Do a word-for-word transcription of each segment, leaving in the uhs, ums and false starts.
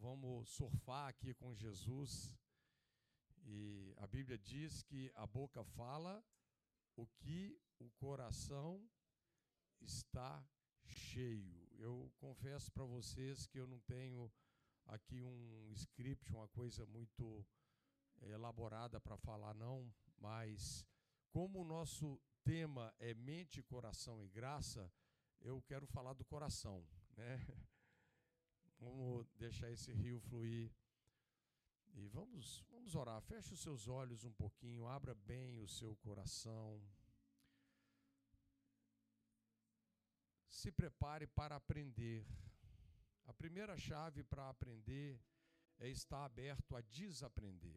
vamos surfar aqui com Jesus. E a Bíblia diz que a boca fala o que o coração está cheio. Eu confesso para vocês que eu não tenho aqui um script, uma coisa muito elaborada para falar, não, mas como o nosso tema é mente, coração e graça, eu quero falar do coração, né? Vamos deixar esse rio fluir e vamos, vamos orar. Feche os seus olhos um pouquinho, abra bem o seu coração. Se prepare para aprender. A primeira chave para aprender é estar aberto a desaprender.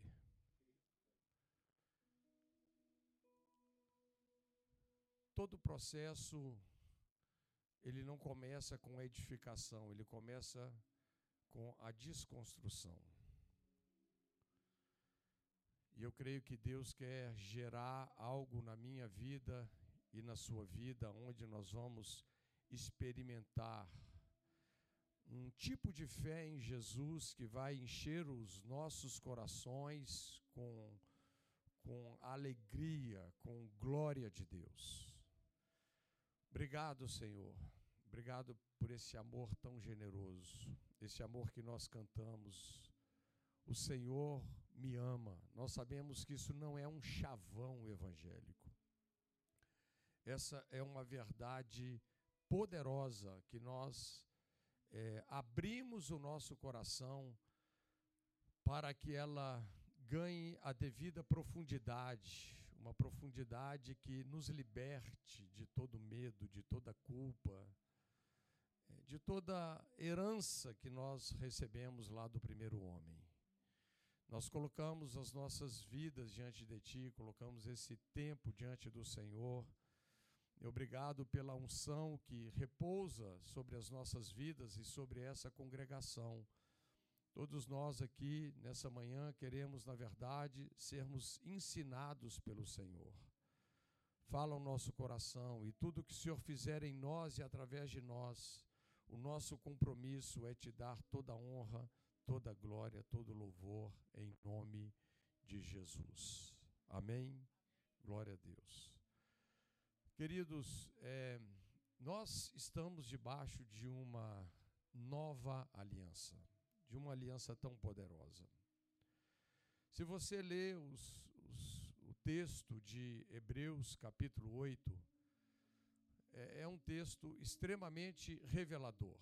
Todo processo, ele não começa com a edificação, ele começa com a desconstrução. E eu creio que Deus quer gerar algo na minha vida e na sua vida, onde nós vamos experimentar um tipo de fé em Jesus que vai encher os nossos corações com, com alegria, com glória de Deus. Obrigado, Senhor. Obrigado por esse amor tão generoso, esse amor que nós cantamos. O Senhor me ama. Nós sabemos que isso não é um chavão evangélico. Essa é uma verdade poderosa que nós é, abrimos o nosso coração para que ela ganhe a devida profundidade, uma profundidade que nos liberte de todo medo, de toda culpa, de toda herança que nós recebemos lá do primeiro homem. Nós colocamos as nossas vidas diante de Ti, colocamos esse tempo diante do Senhor. E obrigado pela unção que repousa sobre as nossas vidas e sobre essa congregação. Todos nós aqui, nessa manhã, queremos, na verdade, sermos ensinados pelo Senhor. Fala o nosso coração e tudo que o Senhor fizer em nós e através de nós, o nosso compromisso é Te dar toda a honra, toda a glória, todo o louvor, em nome de Jesus. Amém? Glória a Deus. Queridos, é, nós estamos debaixo de uma nova aliança, de uma aliança tão poderosa. Se você ler os, os, o texto de Hebreus, capítulo oito, é, é um texto extremamente revelador.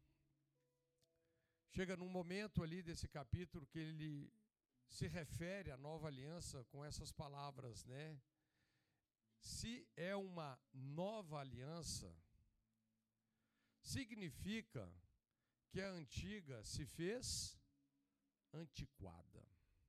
Chega num momento ali desse capítulo que ele se refere à nova aliança com essas palavras, né? Se é uma nova aliança, significa que a antiga se fez antiquada.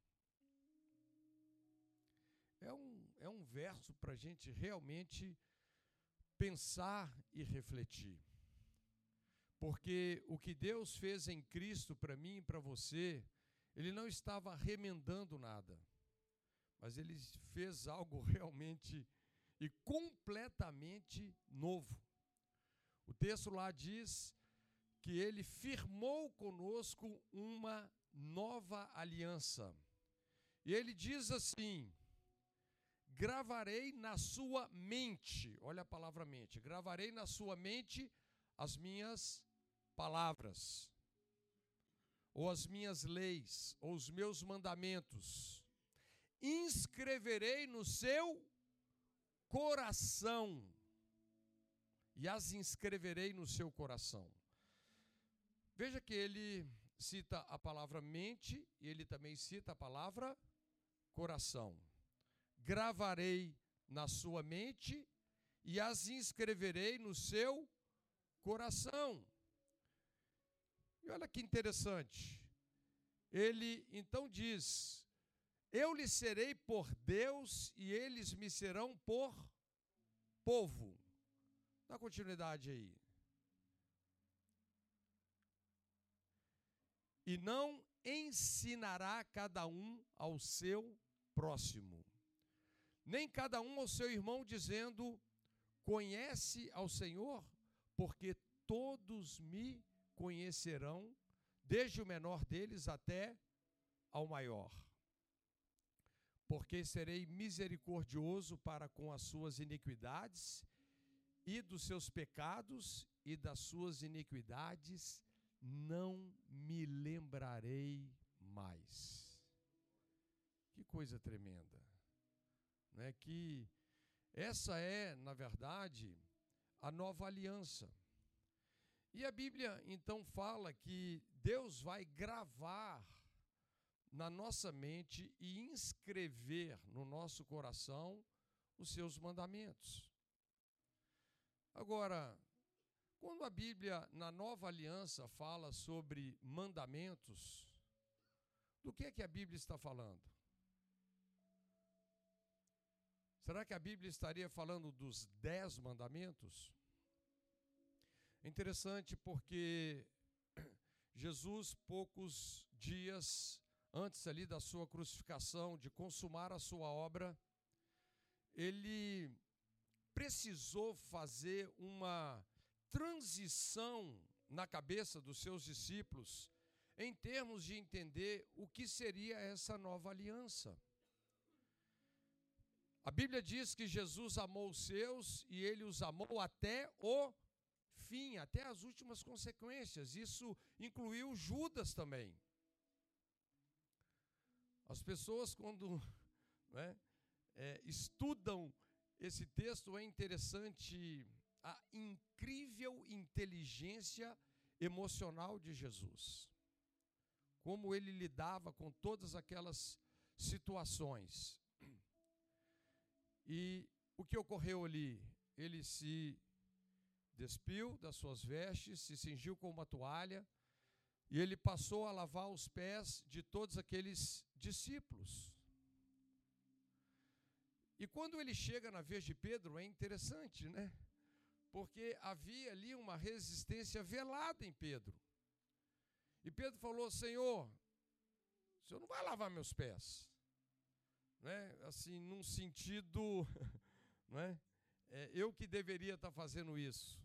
É um, é um verso para a gente realmente pensar e refletir. Porque o que Deus fez em Cristo para mim e para você, Ele não estava remendando nada, mas Ele fez algo realmente e completamente novo. O texto lá diz que Ele firmou conosco uma nova aliança. E Ele diz assim: gravarei na sua mente, olha a palavra mente, gravarei na sua mente as minhas palavras, ou as minhas leis, ou os meus mandamentos, inscreverei no seu coração, e as inscreverei no seu coração. Veja que ele cita a palavra mente, e ele também cita a palavra coração. Gravarei na sua mente, e as inscreverei no seu coração. E olha que interessante, ele então diz: eu lhes serei por Deus e eles me serão por povo. Dá continuidade aí. E não ensinará cada um ao seu próximo, nem cada um ao seu irmão, dizendo: conhece ao Senhor, porque todos me conhecerão, desde o menor deles até ao maior. Porque serei misericordioso para com as suas iniquidades, e dos seus pecados e das suas iniquidades não me lembrarei mais. Que coisa tremenda, né? Que essa é, na verdade, a nova aliança. E a Bíblia então fala que Deus vai gravar na nossa mente e inscrever no nosso coração os seus mandamentos. Agora, quando a Bíblia, na Nova Aliança, fala sobre mandamentos, do que é que a Bíblia está falando? Será que a Bíblia estaria falando dos dez mandamentos? É interessante porque Jesus, poucos dias antes ali da sua crucificação, de consumar a sua obra, ele precisou fazer uma transição na cabeça dos seus discípulos em termos de entender o que seria essa nova aliança. A Bíblia diz que Jesus amou os seus e ele os amou até o fim, até as últimas consequências. Isso incluiu Judas também. As pessoas, quando né, é, estudam esse texto, é interessante a incrível inteligência emocional de Jesus. Como ele lidava com todas aquelas situações. E o que ocorreu ali? Ele se despiu das suas vestes, se cingiu com uma toalha, e ele passou a lavar os pés de todos aqueles discípulos. E quando ele chega na vez de Pedro, é interessante, né? Porque havia ali uma resistência velada em Pedro. E Pedro falou: Senhor, o Senhor não vai lavar meus pés. Né? Assim, num sentido, né? É, eu que deveria estar fazendo isso.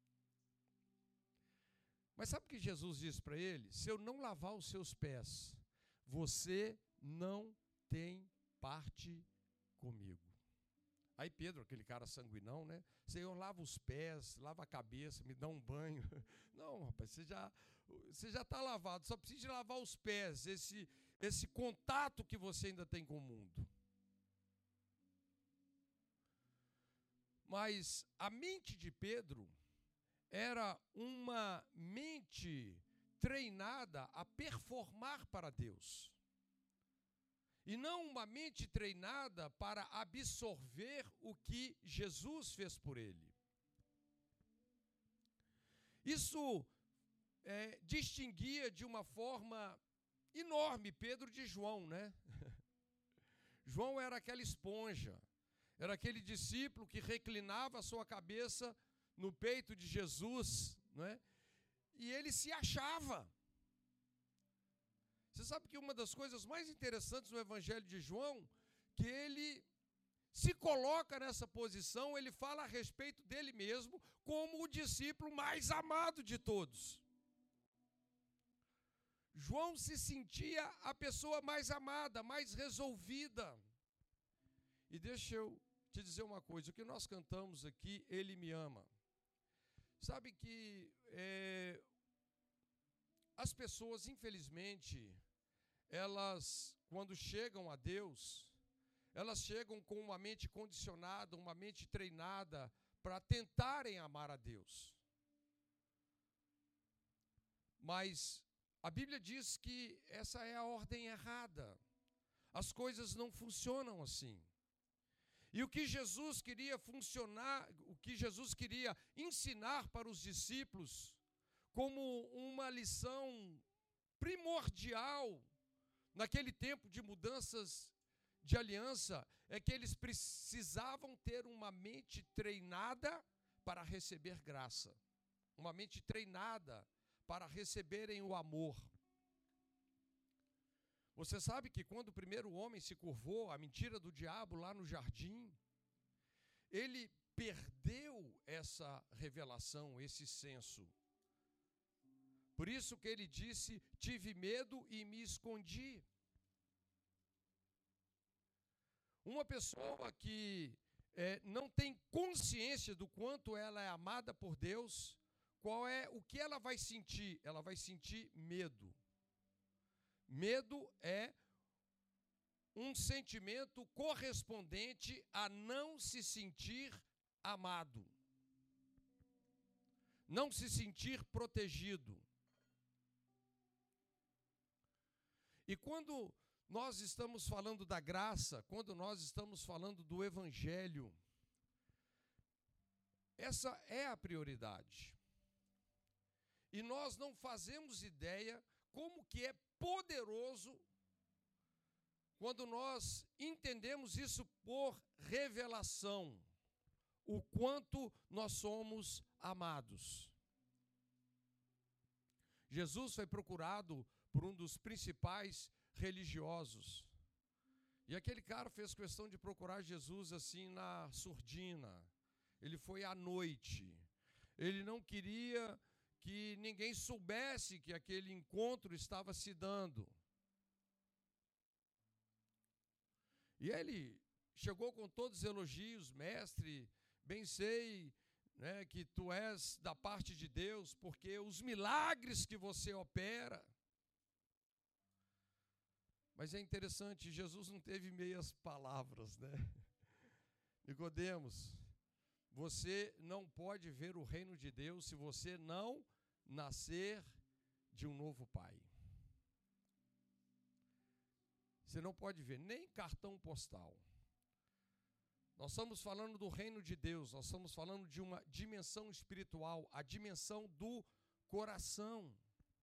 Mas sabe o que Jesus disse para ele? Se eu não lavar os seus pés, você não tem parte comigo. Aí Pedro, aquele cara sanguinão, né? Senhor, lava os pés, lava a cabeça, me dá um banho. Não, rapaz, você já você já está lavado, só precisa de lavar os pés, esse, esse contato que você ainda tem com o mundo. Mas a mente de Pedro era uma mente treinada a performar para Deus. E não uma mente treinada para absorver o que Jesus fez por ele. Isso é, distinguia de uma forma enorme Pedro de João, né? João era aquela esponja, era aquele discípulo que reclinava a sua cabeça no peito de Jesus, né? E ele se achava. Você sabe que uma das coisas mais interessantes no Evangelho de João, que ele se coloca nessa posição, ele fala a respeito dele mesmo como o discípulo mais amado de todos. João se sentia a pessoa mais amada, mais resolvida. E deixa eu te dizer uma coisa, o que nós cantamos aqui, Ele me ama. Sabe que é, as pessoas, infelizmente, elas, quando chegam a Deus, elas chegam com uma mente condicionada, uma mente treinada para tentarem amar a Deus. Mas a Bíblia diz que essa é a ordem errada. As coisas não funcionam assim. E o que Jesus queria funcionar, o que Jesus queria ensinar para os discípulos como uma lição primordial naquele tempo de mudanças de aliança, é que eles precisavam ter uma mente treinada para receber graça, uma mente treinada para receberem o amor. Você sabe que quando o primeiro homem se curvou à mentira do diabo lá no jardim, ele perdeu essa revelação, esse senso. Por isso que ele disse, tive medo e me escondi. Uma pessoa que é, não tem consciência do quanto ela é amada por Deus, qual é o que ela vai sentir? Ela vai sentir medo. Medo é um sentimento correspondente a não se sentir amado, não se sentir protegido. E quando nós estamos falando da graça, quando nós estamos falando do Evangelho, essa é a prioridade. E nós não fazemos ideia como que é poderoso quando nós entendemos isso por revelação, o quanto nós somos amados. Jesus foi procurado por um dos principais religiosos. E aquele cara fez questão de procurar Jesus assim na surdina. Ele foi à noite. Ele não queria que ninguém soubesse que aquele encontro estava se dando. E ele chegou com todos os elogios, mestre, bem sei, né, que tu és da parte de Deus, porque os milagres que você opera. Mas é interessante, Jesus não teve meias palavras, né? Nicodemos, você não pode ver o reino de Deus se você não nascer de um novo pai. Você não pode ver nem cartão postal. Nós estamos falando do reino de Deus, nós estamos falando de uma dimensão espiritual, a dimensão do coração.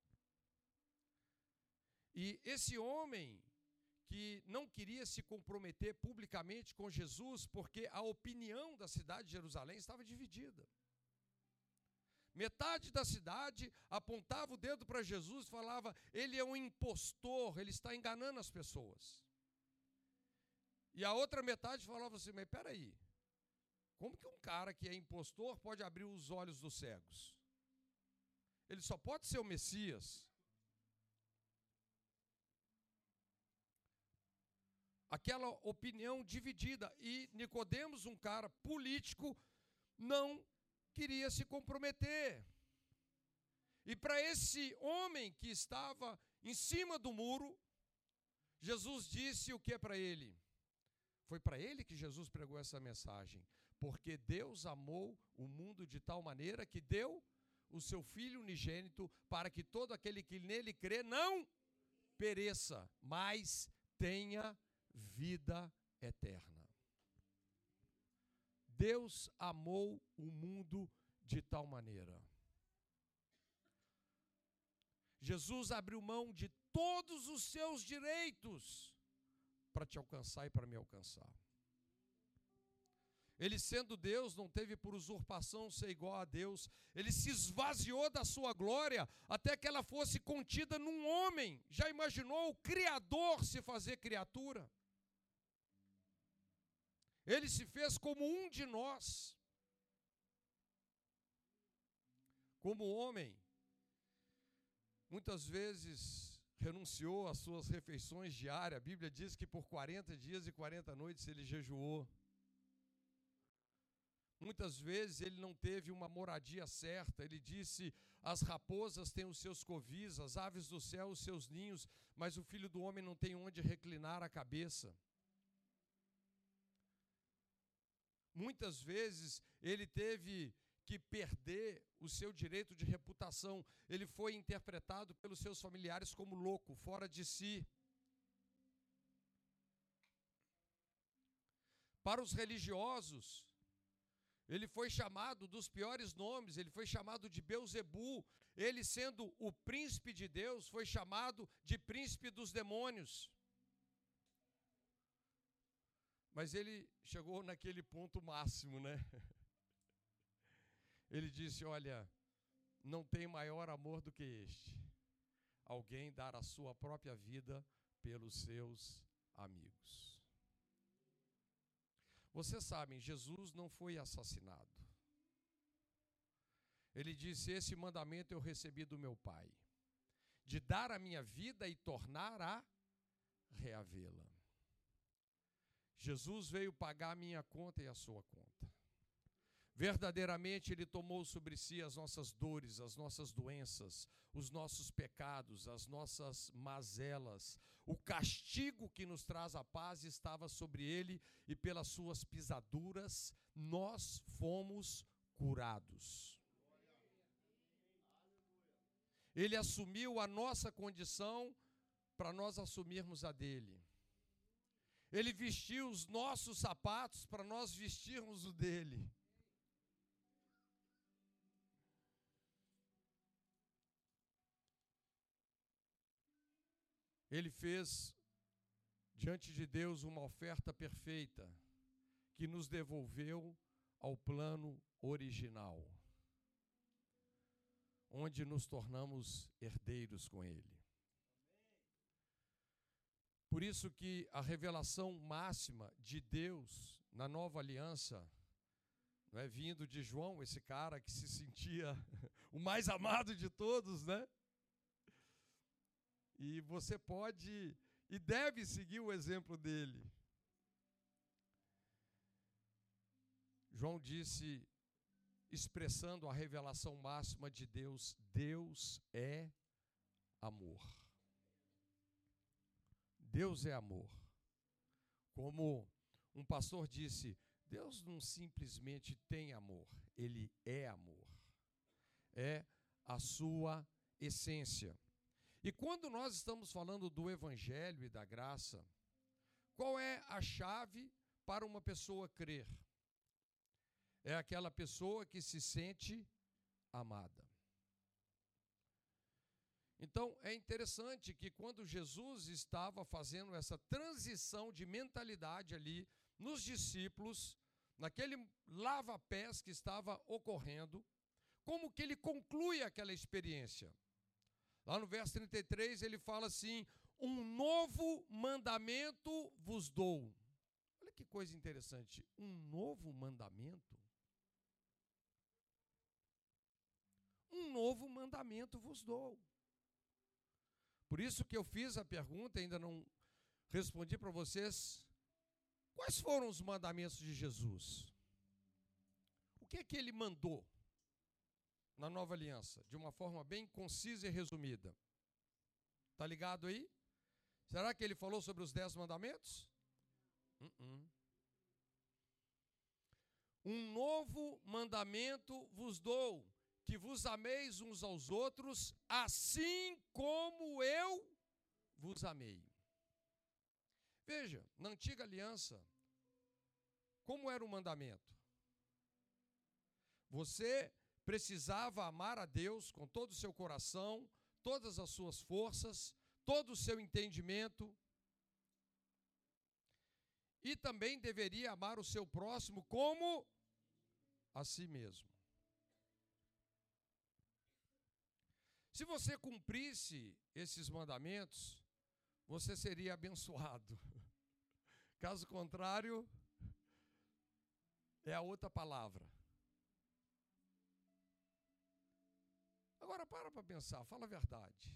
E esse homem que não queria se comprometer publicamente com Jesus, porque a opinião da cidade de Jerusalém estava dividida. Metade da cidade apontava o dedo para Jesus e falava, ele é um impostor, ele está enganando as pessoas. E a outra metade falava assim, mas peraí, como que um cara que é impostor pode abrir os olhos dos cegos? Ele só pode ser o Messias. Aquela opinião dividida. E Nicodemos, um cara político, não queria se comprometer. E para esse homem que estava em cima do muro, Jesus disse o que para ele? Foi para ele que Jesus pregou essa mensagem. Porque Deus amou o mundo de tal maneira que deu o seu Filho unigênito para que todo aquele que nele crê não pereça, mas tenha vida eterna. Deus amou o mundo de tal maneira. Jesus abriu mão de todos os seus direitos para te alcançar e para me alcançar. Ele, sendo Deus, não teve por usurpação ser igual a Deus. Ele se esvaziou da sua glória até que ela fosse contida num homem. Já imaginou o Criador se fazer criatura? Ele se fez como um de nós. Como homem, muitas vezes renunciou às suas refeições diárias. A Bíblia diz que por quarenta dias e quarenta noites ele jejuou. Muitas vezes ele não teve uma moradia certa. Ele disse, as raposas têm os seus covis, as aves do céu os seus ninhos, mas o Filho do Homem não tem onde reclinar a cabeça. Muitas vezes ele teve que perder o seu direito de reputação. Ele foi interpretado pelos seus familiares como louco, fora de si. Para os religiosos, ele foi chamado dos piores nomes, ele foi chamado de Beuzebu. Ele, sendo o príncipe de Deus, foi chamado de príncipe dos demônios. Mas ele chegou naquele ponto máximo, né? Ele disse, olha, não tem maior amor do que este. Alguém dar a sua própria vida pelos seus amigos. Vocês sabem, Jesus não foi assassinado. Ele disse, esse mandamento eu recebi do meu Pai. de dar a minha vida e tornar a reavê-la. Jesus veio pagar a minha conta e a sua conta. Verdadeiramente Ele tomou sobre si as nossas dores, as nossas doenças, os nossos pecados, as nossas mazelas. O castigo que nos traz a paz estava sobre Ele e pelas suas pisaduras nós fomos curados. Ele assumiu a nossa condição para nós assumirmos a dele. Ele vestiu os nossos sapatos para nós vestirmos o dele. Ele fez diante de Deus uma oferta perfeita que nos devolveu ao plano original, onde nos tornamos herdeiros com Ele. Por isso que a revelação máxima de Deus na nova aliança, não é vindo de João, esse cara que se sentia o mais amado de todos, né? E você pode e deve seguir o exemplo dele. João disse, expressando a revelação máxima de Deus, Deus é amor. Deus é amor. Como um pastor disse, Deus não simplesmente tem amor, Ele é amor. É a sua essência. E quando nós estamos falando do Evangelho e da graça, qual é a chave para uma pessoa crer? É aquela pessoa que se sente amada. Então, é interessante que quando Jesus estava fazendo essa transição de mentalidade ali nos discípulos, naquele lava-pés que estava ocorrendo, como que ele conclui aquela experiência? Lá no verso trinta e três, ele fala assim, um novo mandamento vos dou. Olha que coisa interessante, um novo mandamento? Um novo mandamento vos dou. Por isso que eu fiz a pergunta, ainda não respondi para vocês, quais foram os mandamentos de Jesus? O que é que ele mandou na nova aliança, de uma forma bem concisa e resumida? Está ligado aí? Será que ele falou sobre os dez mandamentos? Uh-uh. Um novo mandamento vos dou, que vos ameis uns aos outros, assim como eu vos amei. Veja, na antiga aliança, como era o mandamento? Você precisava amar a Deus com todo o seu coração, todas as suas forças, todo o seu entendimento, e também deveria amar o seu próximo como a si mesmo. Se você cumprisse esses mandamentos, você seria abençoado. Caso contrário, é a outra palavra. Agora para para pensar, fala a verdade.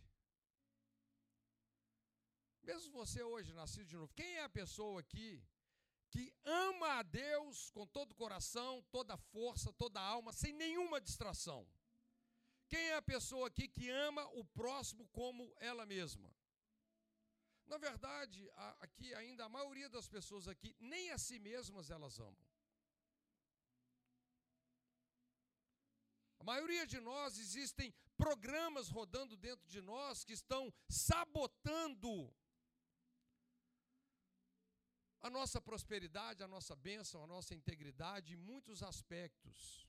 Mesmo você hoje, nascido de novo, quem é a pessoa aqui que ama a Deus com todo o coração, toda a força, toda a alma, sem nenhuma distração? Quem é a pessoa aqui que ama o próximo como ela mesma? Na verdade, aqui ainda a maioria das pessoas aqui, nem a si mesmas elas amam. A maioria de nós, existem programas rodando dentro de nós que estão sabotando a nossa prosperidade, a nossa bênção, a nossa integridade em muitos aspectos.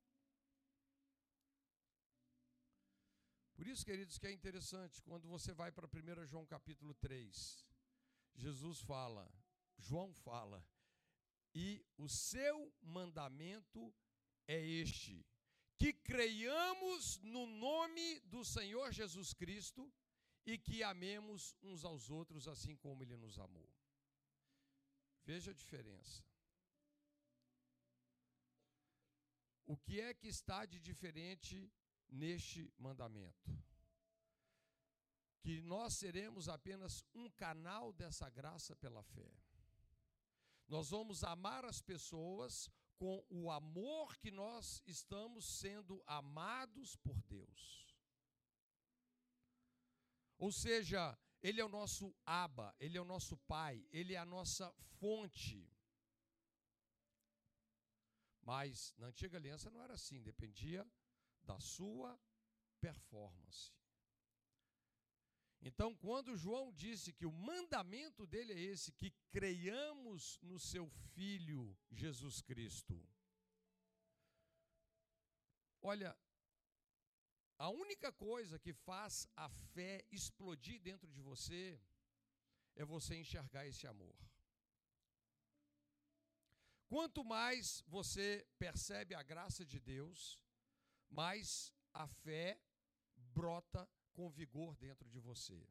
Por isso, queridos, que é interessante, quando você vai para primeiro João capítulo três, Jesus fala, João fala, e o seu mandamento é este, que creiamos no nome do Senhor Jesus Cristo e que amemos uns aos outros assim como Ele nos amou. Veja a diferença. O que é que está de diferente neste mandamento? que nós seremos apenas um canal dessa graça pela fé. Nós vamos amar as pessoas com o amor que nós estamos sendo amados por Deus. Ou seja, Ele é o nosso Abba, Ele é o nosso Pai, Ele é a nossa fonte. Mas na antiga aliança não era assim, dependia da sua performance. Então, quando João disse que o mandamento dele é esse, que creiamos no seu Filho Jesus Cristo. Olha, a única coisa que faz a fé explodir dentro de você é você enxergar esse amor. Quanto mais você percebe a graça de Deus, mais a fé brota com vigor dentro de você.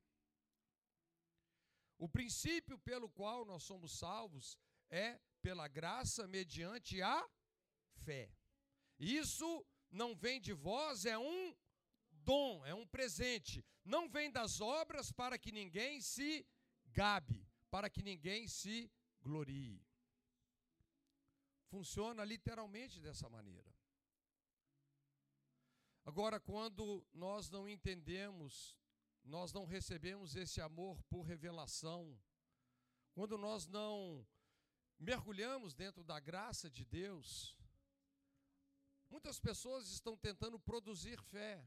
O princípio pelo qual nós somos salvos é pela graça mediante a fé. Isso não vem de vós, é um dom, é um presente. Não vem das obras para que ninguém se gabe, para que ninguém se glorie. Funciona literalmente dessa maneira. Agora, quando nós não entendemos, nós não recebemos esse amor por revelação, quando nós não mergulhamos dentro da graça de Deus, muitas pessoas estão tentando produzir fé.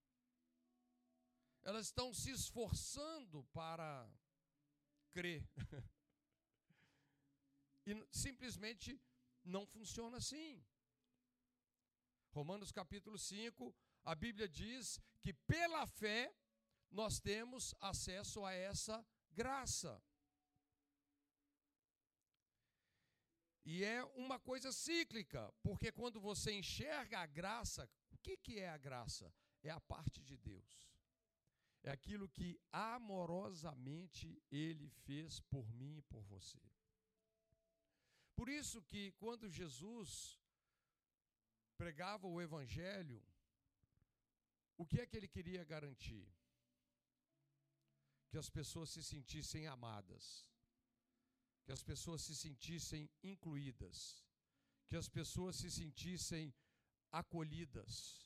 Elas estão se esforçando para crer. E simplesmente não funciona assim. Romanos capítulo cinco, a Bíblia diz que pela fé nós temos acesso a essa graça. E é uma coisa cíclica, porque quando você enxerga a graça, o que, que é a graça? É a parte de Deus. É aquilo que amorosamente Ele fez por mim e por você. Por isso que quando Jesus pregava o Evangelho, o que é que Ele queria garantir? Que as pessoas se sentissem amadas, que as pessoas se sentissem incluídas, que as pessoas se sentissem acolhidas.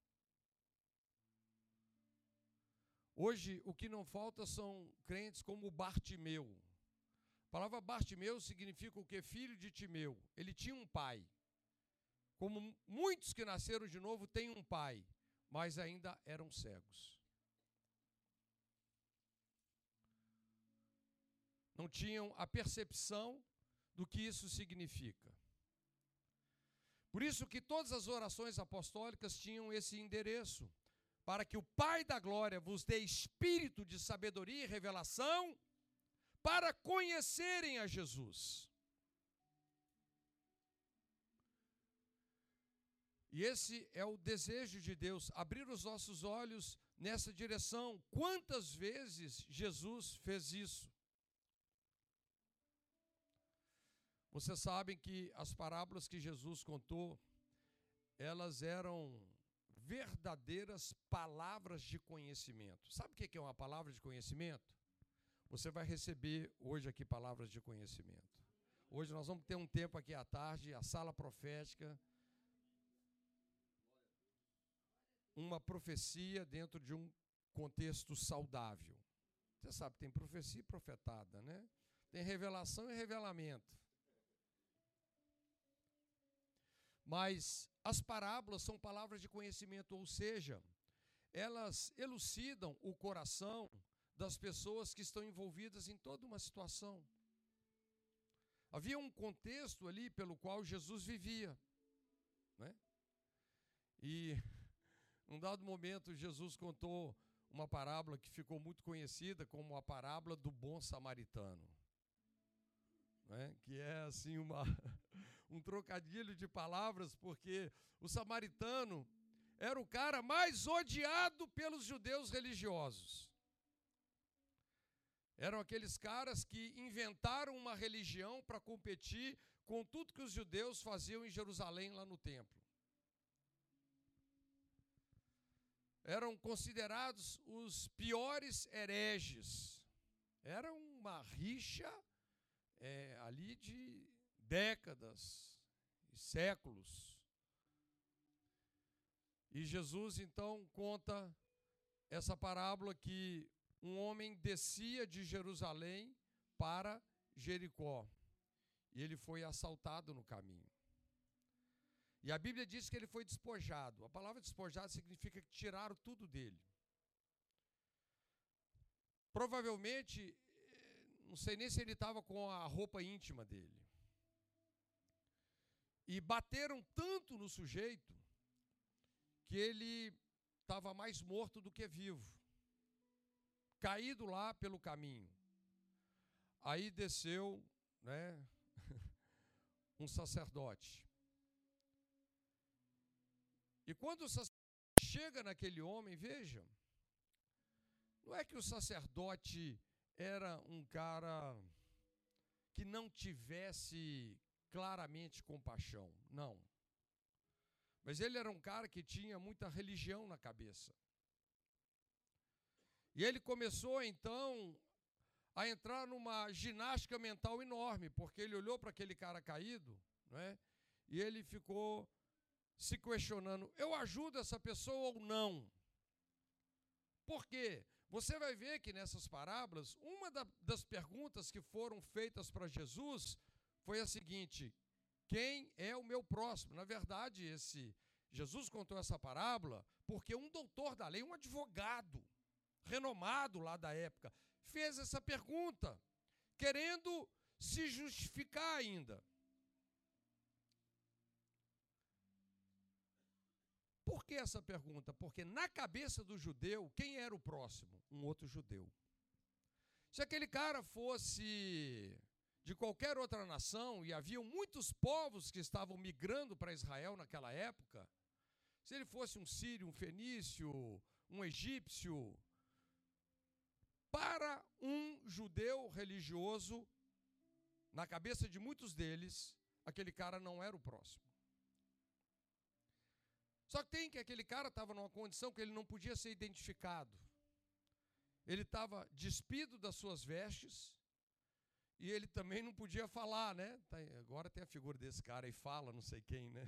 Hoje, o que não falta são crentes como Bartimeu. A palavra Bartimeu significa o quê? Filho de Timeu. Ele tinha um pai. Como muitos que nasceram de novo têm um pai, mas ainda eram cegos. Não tinham a percepção do que isso significa. Por isso que todas as orações apostólicas tinham esse endereço, para que o Pai da glória vos dê espírito de sabedoria e revelação, para conhecerem a Jesus. E esse é o desejo de Deus, abrir os nossos olhos nessa direção. Quantas vezes Jesus fez isso? Vocês sabem que as parábolas que Jesus contou, elas eram verdadeiras palavras de conhecimento. Sabe o que é uma palavra de conhecimento? Você vai receber hoje aqui palavras de conhecimento. Hoje nós vamos ter um tempo aqui à tarde, a sala profética, uma profecia dentro de um contexto saudável. Você sabe, tem profecia e profetada, né? Tem revelação e revelamento. Mas as parábolas são palavras de conhecimento, ou seja, elas elucidam o coração das pessoas que estão envolvidas em toda uma situação. Havia um contexto ali pelo qual Jesus vivia, né? E num dado momento Jesus contou uma parábola que ficou muito conhecida como a parábola do bom samaritano, né? Que é assim uma um trocadilho de palavras, porque o samaritano era o cara mais odiado pelos judeus religiosos. Eram aqueles caras que inventaram uma religião para competir com tudo que os judeus faziam em Jerusalém, lá no templo. eram considerados os piores hereges. Era uma rixa é, ali de décadas e séculos. E Jesus, então, conta essa parábola que um homem descia de Jerusalém para Jericó. E ele foi assaltado no caminho. E a Bíblia diz que ele foi despojado. A palavra despojado significa que tiraram tudo dele. Provavelmente, não sei nem se ele estava com a roupa íntima dele. E bateram tanto no sujeito que ele estava mais morto do que vivo, caído lá pelo caminho. Aí desceu, né, um sacerdote. E quando o sacerdote chega naquele homem, veja, não é que o sacerdote era um cara que não tivesse claramente compaixão, não. Mas ele era um cara que tinha muita religião na cabeça. E ele começou, então, a entrar numa ginástica mental enorme, porque ele olhou para aquele cara caído, não é? E ele ficou se questionando, eu ajudo essa pessoa ou não? Por quê? Você vai ver que nessas parábolas, uma da, das perguntas que foram feitas para Jesus foi a seguinte, quem é o meu próximo? Na verdade, esse Jesus contou essa parábola porque um doutor da lei, um advogado renomado lá da época, fez essa pergunta, querendo se justificar ainda. Por que essa pergunta? Porque na cabeça do judeu, quem era o próximo? Um outro judeu. Se aquele cara fosse de qualquer outra nação, e haviam muitos povos que estavam migrando para Israel naquela época, se ele fosse um sírio, um fenício, um egípcio, para um judeu religioso, na cabeça de muitos deles, aquele cara não era o próximo. Só que tem que aquele cara estava numa condição que ele não podia ser identificado. Ele estava despido das suas vestes e ele também não podia falar, né? Agora tem a figura desse cara e fala, não sei quem, né?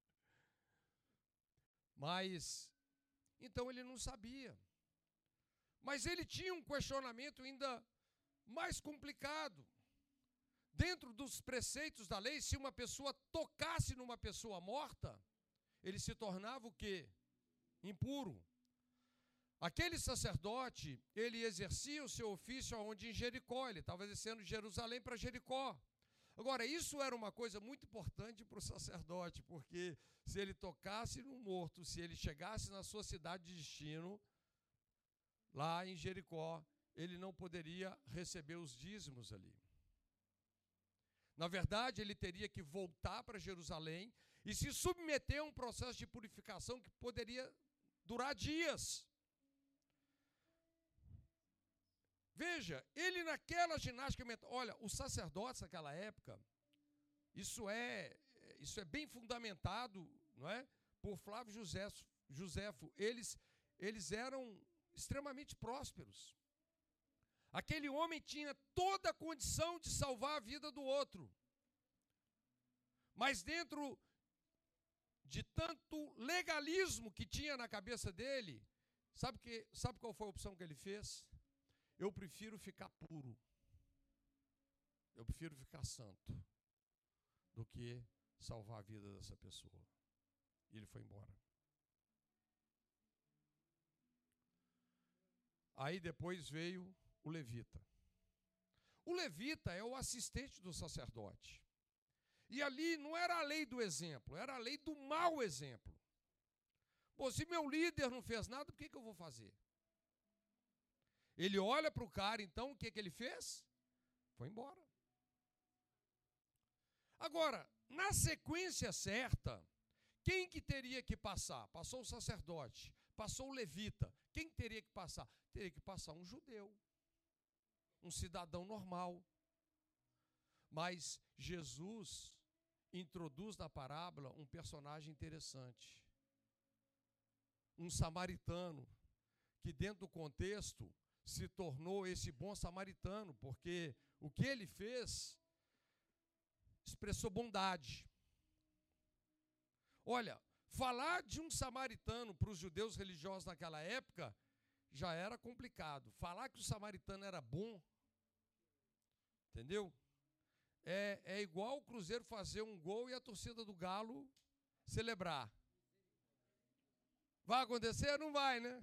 Mas, então ele não sabia. Mas ele tinha um questionamento ainda mais complicado. Dentro dos preceitos da lei, se uma pessoa tocasse numa pessoa morta, ele se tornava o quê? Impuro. Aquele sacerdote, ele exercia o seu ofício aonde em Jericó, ele estava descendo de Jerusalém para Jericó. Agora, isso era uma coisa muito importante para o sacerdote, porque se ele tocasse no morto, se ele chegasse na sua cidade de destino, lá em Jericó, ele não poderia receber os dízimos ali. Na verdade, ele teria que voltar para Jerusalém e se submeter a um processo de purificação que poderia durar dias. Veja, ele naquela ginástica mental, olha, os sacerdotes naquela época, isso é, isso é bem fundamentado, não é? Por Flávio Joséfo, eles, eles eram extremamente prósperos. Aquele homem tinha toda a condição de salvar a vida do outro. Mas dentro de tanto legalismo que tinha na cabeça dele, sabe, que, sabe qual foi a opção que ele fez? Eu prefiro ficar puro. Eu prefiro ficar santo do que salvar a vida dessa pessoa. E ele foi embora. Aí depois veio o levita. O levita é o assistente do sacerdote. E ali não era a lei do exemplo, era a lei do mau exemplo. Pô, se meu líder não fez nada, o que, que eu vou fazer? Ele olha para o cara, então, o que, que ele fez? Foi embora. Agora, na sequência certa, quem que teria que passar? Passou o sacerdote, passou o levita. Quem teria que passar? Teria que passar um judeu, um cidadão normal. Mas Jesus introduz na parábola um personagem interessante. um samaritano, que dentro do contexto se tornou esse bom samaritano, porque o que ele fez expressou bondade. Olha, falar de um samaritano para os judeus religiosos naquela época já era complicado. Falar que o samaritano era bom, entendeu? É, é igual o Cruzeiro fazer um gol e a torcida do Galo celebrar. Vai acontecer? Não vai, né?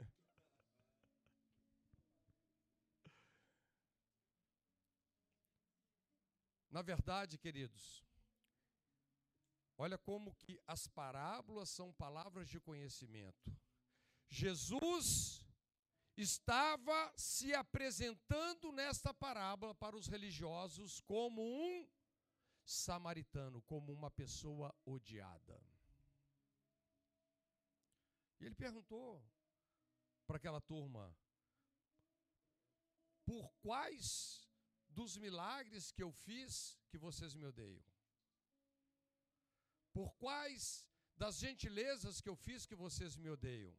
Na verdade, queridos, olha como que as parábolas são palavras de conhecimento. Jesus estava se apresentando nesta parábola para os religiosos como um samaritano, como uma pessoa odiada. E ele perguntou para aquela turma: por quais dos milagres que eu fiz que vocês me odeiam? Por quais das gentilezas que eu fiz que vocês me odeiam?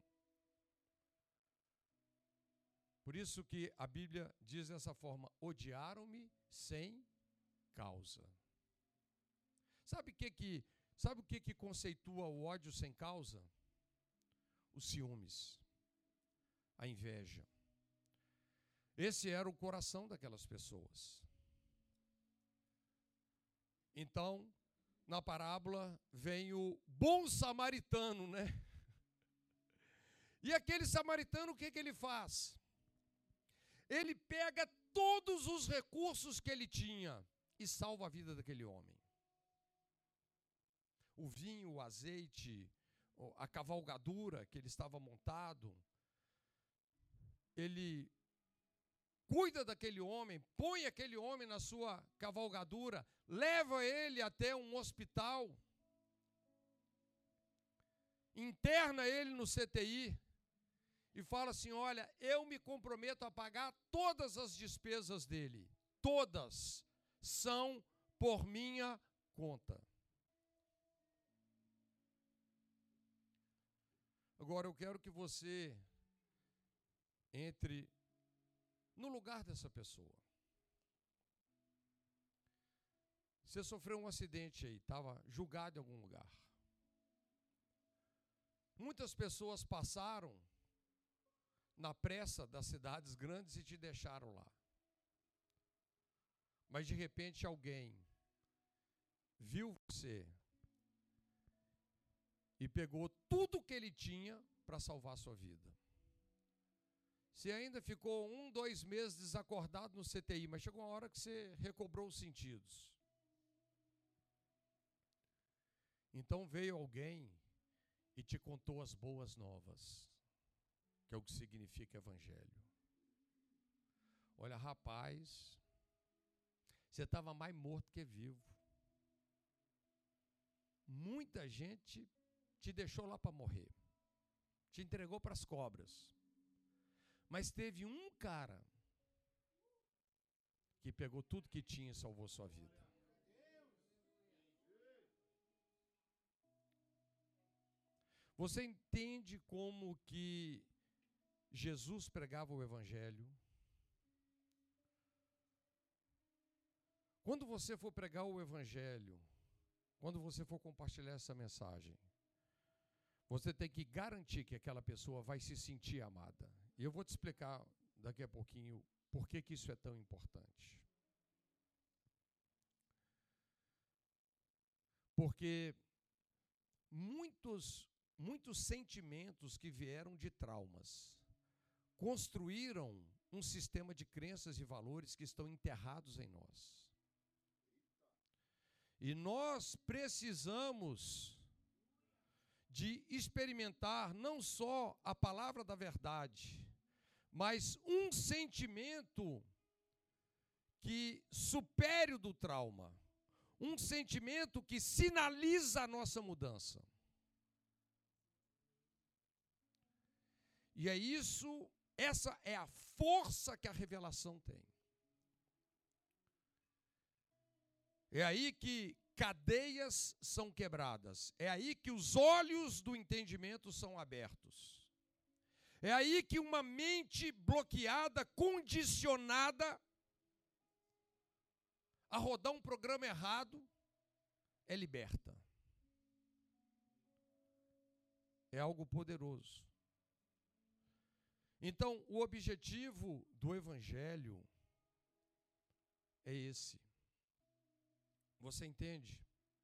Por isso que a Bíblia diz dessa forma: odiaram-me sem causa. Sabe o que que, sabe o que que conceitua o ódio sem causa? Os ciúmes, a inveja. Esse era o coração daquelas pessoas. Então, na parábola vem o bom samaritano, né? E aquele samaritano, o que que ele faz? Ele pega todos os recursos que ele tinha e salva a vida daquele homem. O vinho, o azeite, a cavalgadura que ele estava montado, ele cuida daquele homem, põe aquele homem na sua cavalgadura, leva ele até um hospital, interna ele no C T I e fala assim: olha, eu me comprometo a pagar todas as despesas dele, todas são por minha conta. Agora eu quero que você entre no lugar dessa pessoa. Você sofreu um acidente aí, estava julgado em algum lugar. Muitas pessoas passaram na pressa das cidades grandes e te deixaram lá. Mas de repente alguém viu você e pegou tudo que ele tinha para salvar a sua vida. Você ainda ficou um, dois meses desacordado no C T I, mas chegou uma hora que você recobrou os sentidos. Então veio alguém e te contou as boas novas, que é o que significa evangelho. Olha, rapaz, você estava mais morto que vivo. Muita gente te deixou lá para morrer, te entregou para as cobras. Mas teve um cara que pegou tudo que tinha e salvou sua vida. Você entende como que Jesus pregava o evangelho? Quando você for pregar o evangelho, quando você for compartilhar essa mensagem, você tem que garantir que aquela pessoa vai se sentir amada. E eu vou te explicar daqui a pouquinho por que que isso é tão importante. Porque muitos, muitos sentimentos que vieram de traumas construíram um sistema de crenças e valores que estão enterrados em nós. E nós precisamos de experimentar não só a palavra da verdade, mas um sentimento que supere o do trauma, um sentimento que sinaliza a nossa mudança. E é isso, essa é a força que a revelação tem. É aí que cadeias são quebradas. É aí que os olhos do entendimento são abertos. É aí que uma mente bloqueada, condicionada a rodar um programa errado, é liberta. É algo poderoso. Então, o objetivo do Evangelho é esse. Você entende?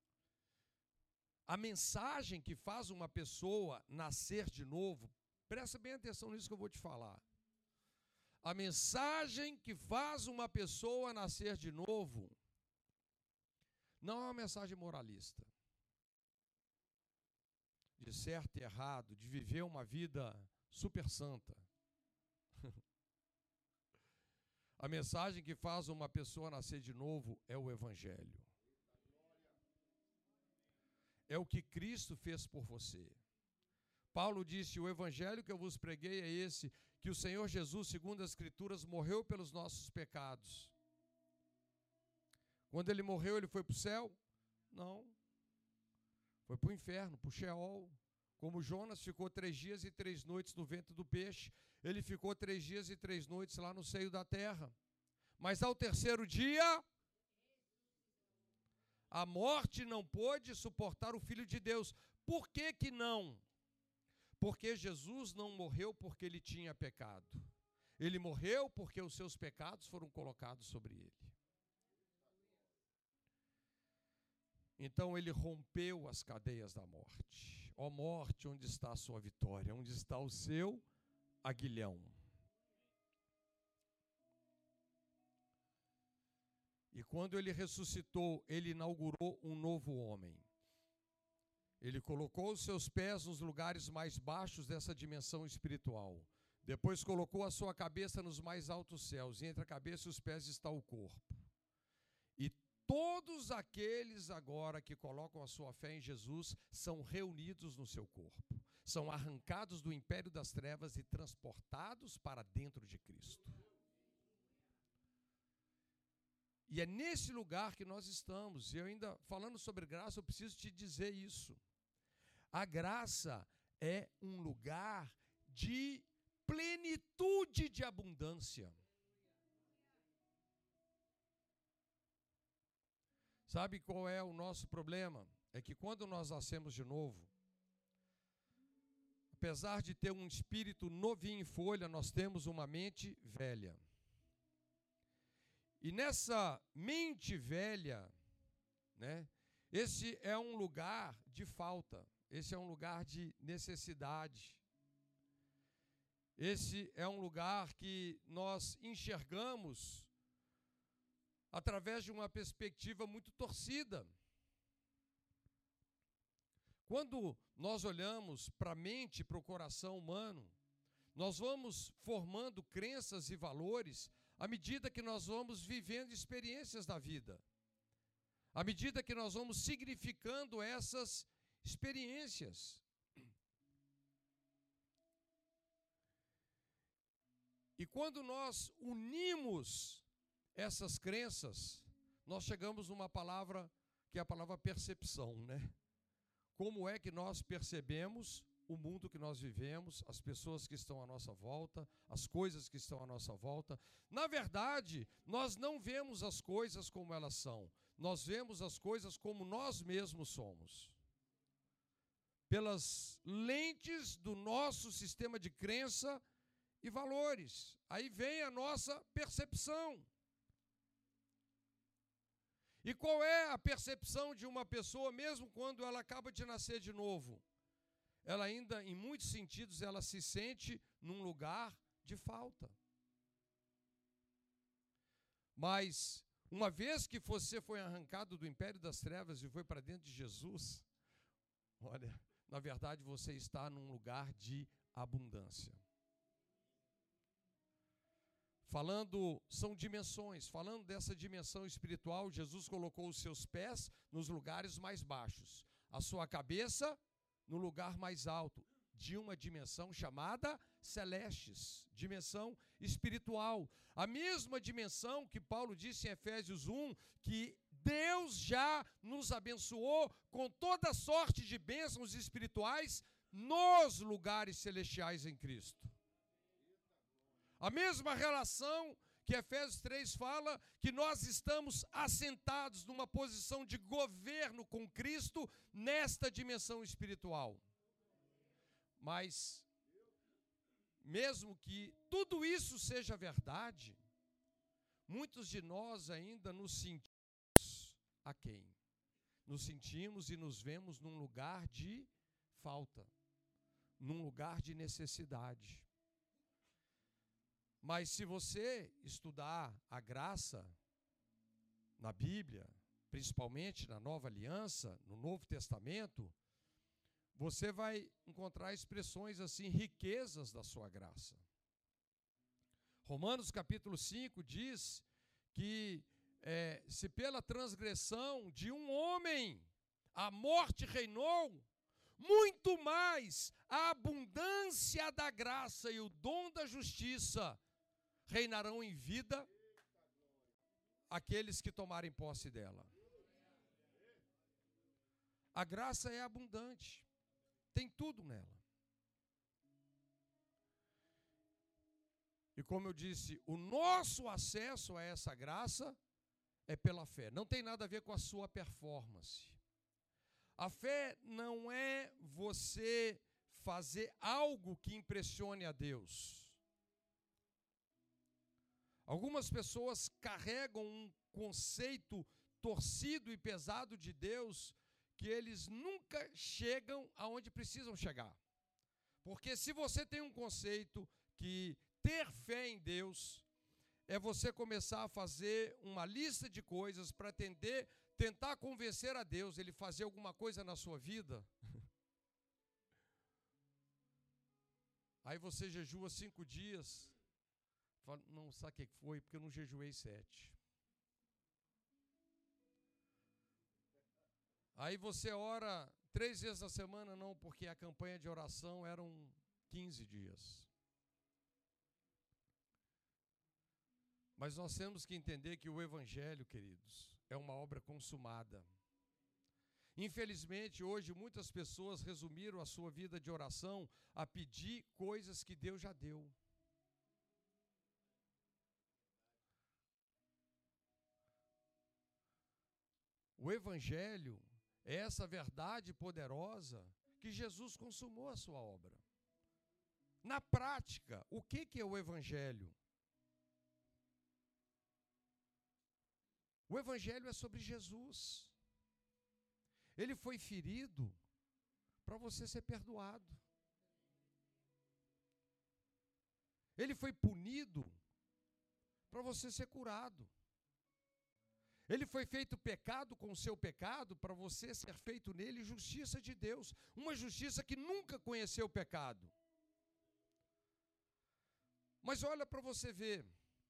A mensagem que faz uma pessoa nascer de novo, presta bem atenção nisso que eu vou te falar. A mensagem que faz uma pessoa nascer de novo não é uma mensagem moralista, de certo e errado, de viver uma vida super santa. A mensagem que faz uma pessoa nascer de novo é o Evangelho. É o que Cristo fez por você. Paulo disse, o Evangelho que eu vos preguei é esse, que o Senhor Jesus, segundo as Escrituras, morreu pelos nossos pecados. Quando ele morreu, ele foi para o céu? Não. Foi para o inferno, para o Sheol. Como Jonas ficou três dias e três noites no ventre do peixe, ele ficou três dias e três noites lá no seio da terra. Mas ao terceiro dia, a morte não pôde suportar o Filho de Deus. Por que que não? Porque Jesus não morreu porque ele tinha pecado. Ele morreu porque os seus pecados foram colocados sobre ele. Então ele rompeu as cadeias da morte. Ó morte, onde está a sua vitória? Onde está o seu aguilhão? E quando ele ressuscitou, ele inaugurou um novo homem. Ele colocou os seus pés nos lugares mais baixos dessa dimensão espiritual. Depois colocou a sua cabeça nos mais altos céus. E entre a cabeça e os pés está o corpo. E todos aqueles agora que colocam a sua fé em Jesus são reunidos no seu corpo. São arrancados do império das trevas e transportados para dentro de Cristo. E é nesse lugar que nós estamos. E eu ainda, falando sobre graça, eu preciso te dizer isso. A graça é um lugar de plenitude de abundância. Sabe qual é o nosso problema? É que quando nós nascemos de novo, apesar de ter um espírito novinho em folha, nós temos uma mente velha. E nessa mente velha, né, esse é um lugar de falta, esse é um lugar de necessidade. Esse é um lugar que nós enxergamos através de uma perspectiva muito torcida. Quando nós olhamos para a mente, para o coração humano, nós vamos formando crenças e valores à medida que nós vamos vivendo experiências da vida, à medida que nós vamos significando essas experiências. E quando nós unimos essas crenças, nós chegamos numa palavra que é a palavra percepção, né? Como é que nós percebemos o mundo que nós vivemos, as pessoas que estão à nossa volta, as coisas que estão à nossa volta. Na verdade, nós não vemos as coisas como elas são, nós vemos as coisas como nós mesmos somos. Pelas lentes do nosso sistema de crença e valores. Aí vem a nossa percepção. E qual é a percepção de uma pessoa, mesmo quando ela acaba de nascer de novo? Ela ainda, em muitos sentidos, ela se sente num lugar de falta. Mas, uma vez que você foi arrancado do império das trevas e foi para dentro de Jesus, olha, na verdade você está num lugar de abundância. Falando, são dimensões, falando dessa dimensão espiritual, Jesus colocou os seus pés nos lugares mais baixos, a sua cabeça no lugar mais alto, de uma dimensão chamada celestes, dimensão espiritual. A mesma dimensão que Paulo disse em Efésios um, que Deus já nos abençoou com toda sorte de bênçãos espirituais nos lugares celestiais em Cristo. A mesma relação que Efésios três fala, que nós estamos assentados numa posição de governo com Cristo nesta dimensão espiritual. Mas, mesmo que tudo isso seja verdade, muitos de nós ainda nos sentimos aquém. Nos sentimos e nos vemos num lugar de falta, num lugar de necessidade. Mas se você estudar a graça na Bíblia, principalmente na Nova Aliança, no Novo Testamento, você vai encontrar expressões assim, riquezas da sua graça. Romanos capítulo cinco diz que é, se pela transgressão de um homem a morte reinou, muito mais a abundância da graça e o dom da justiça reinarão em vida aqueles que tomarem posse dela. A graça é abundante, tem tudo nela. E como eu disse, o nosso acesso a essa graça é pela fé. Não tem nada a ver com a sua performance. A fé não é você fazer algo que impressione a Deus. Algumas pessoas carregam um conceito torcido e pesado de Deus que eles nunca chegam aonde precisam chegar. Porque se você tem um conceito que ter fé em Deus é você começar a fazer uma lista de coisas para atender, tentar convencer a Deus ele fazer alguma coisa na sua vida. Aí você jejua cinco dias, fala, não sabe o que foi, porque eu não jejuei sete. Aí você ora três vezes na semana, não, porque a campanha de oração eram quinze dias. Mas nós temos que entender que o Evangelho, queridos, é uma obra consumada. Infelizmente, hoje, muitas pessoas resumiram a sua vida de oração a pedir coisas que Deus já deu. O Evangelho é essa verdade poderosa que Jesus consumou a sua obra. Na prática, o que que é o Evangelho? O Evangelho é sobre Jesus. Ele foi ferido para você ser perdoado. Ele foi punido para você ser curado. Ele foi feito pecado com o seu pecado para você ser feito nele justiça de Deus. Uma justiça que nunca conheceu o pecado. Mas olha para você ver.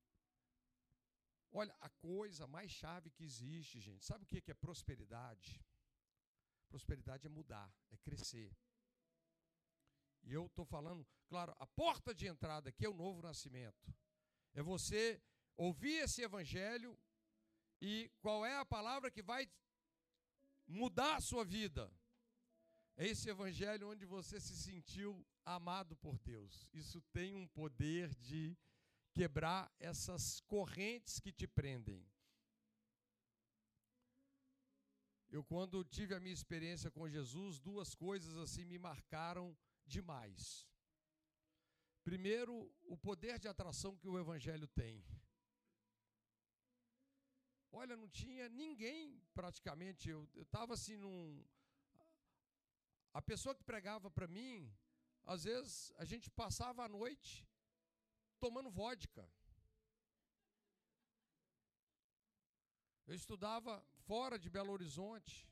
Olha, a coisa mais chave que existe, gente, sabe o que é prosperidade? Prosperidade é mudar, é crescer. E eu estou falando, claro, a porta de entrada aqui é o novo nascimento. É você ouvir esse evangelho e qual é a palavra que vai mudar a sua vida? É esse evangelho onde você se sentiu amado por Deus. Isso tem um poder de quebrar essas correntes que te prendem. Eu, quando tive a minha experiência com Jesus, duas coisas assim me marcaram demais. Primeiro, o poder de atração que o Evangelho tem. Olha, não tinha ninguém praticamente, eu estava assim num... A pessoa que pregava para mim, às vezes a gente passava a noite tomando vodka. Eu estudava fora de Belo Horizonte.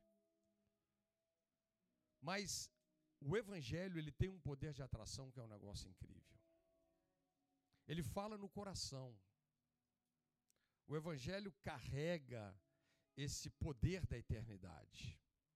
Mas o Evangelho, ele tem um poder de atração que é um negócio incrível. Ele fala no coração. O Evangelho carrega esse poder da eternidade.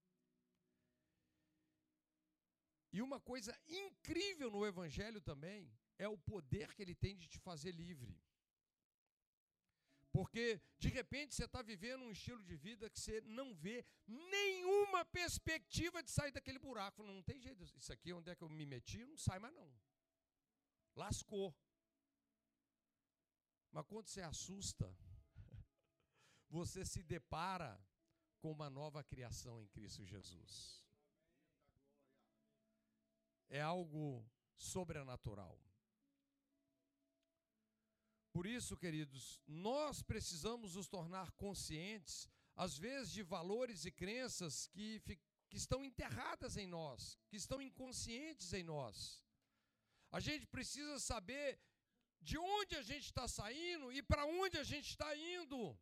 E uma coisa incrível no Evangelho também é o poder que ele tem de te fazer livre. Porque, de repente, você está vivendo um estilo de vida que você não vê nenhuma perspectiva de sair daquele buraco. Não tem jeito. Isso aqui, onde é que eu me meti, não sai mais não. Lascou. Mas quando você assusta, você se depara com uma nova criação em Cristo Jesus. É algo sobrenatural. Por isso, queridos, nós precisamos nos tornar conscientes, às vezes, de valores e crenças que, que estão enterradas em nós, que estão inconscientes em nós. A gente precisa saber de onde a gente está saindo e para onde a gente está indo.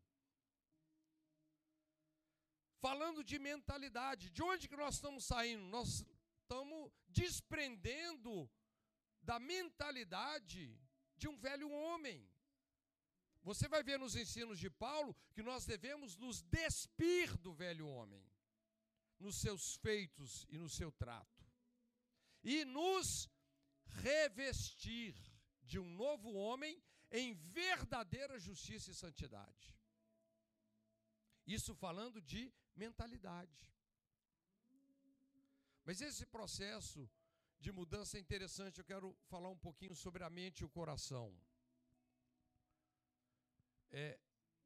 Falando de mentalidade, de onde que nós estamos saindo? Nós estamos desprendendo da mentalidade de um velho homem. Você vai ver nos ensinos de Paulo que nós devemos nos despir do velho homem, nos seus feitos e no seu trato, e nos revestir de um novo homem em verdadeira justiça e santidade. Isso falando de mentalidade. Mas esse processo de mudança é interessante. Eu quero falar um pouquinho sobre a mente e o coração. É,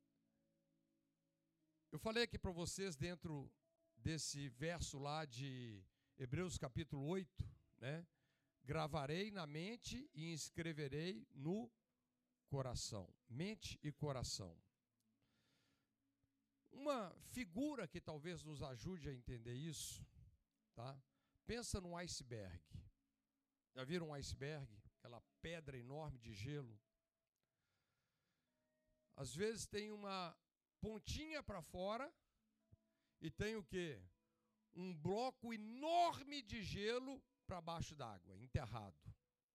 eu falei aqui para vocês dentro desse verso lá de Hebreus capítulo oito, né? Gravarei na mente e inscreverei no coração. Mente e coração. Uma figura que talvez nos ajude a entender isso, tá? Pensa num iceberg. Já viram um iceberg? Aquela pedra enorme de gelo. Às vezes tem uma pontinha para fora e tem o quê? Um bloco enorme de gelo para baixo d'água, enterrado.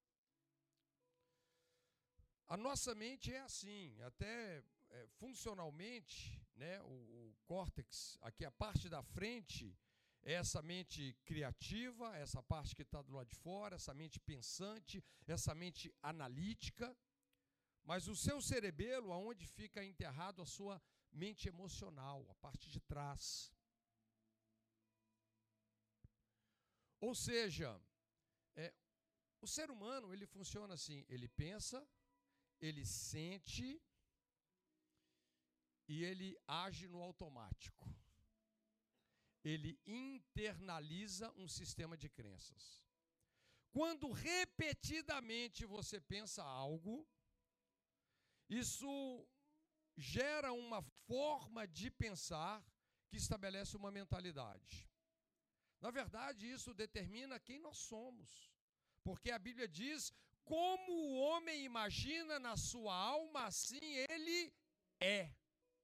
A nossa mente é assim, até é, funcionalmente, né, o, o córtex, aqui a parte da frente, é essa mente criativa, essa parte que está do lado de fora, essa mente pensante, essa mente analítica. Mas o seu cerebelo, aonde fica enterrado a sua mente emocional, a parte de trás. Ou seja, é, o ser humano, ele funciona assim, ele pensa, ele sente e ele age no automático. Ele internaliza um sistema de crenças. Quando repetidamente você pensa algo, isso gera uma forma de pensar que estabelece uma mentalidade. Na verdade, isso determina quem nós somos. Porque a Bíblia diz, como o homem imagina na sua alma, assim ele é.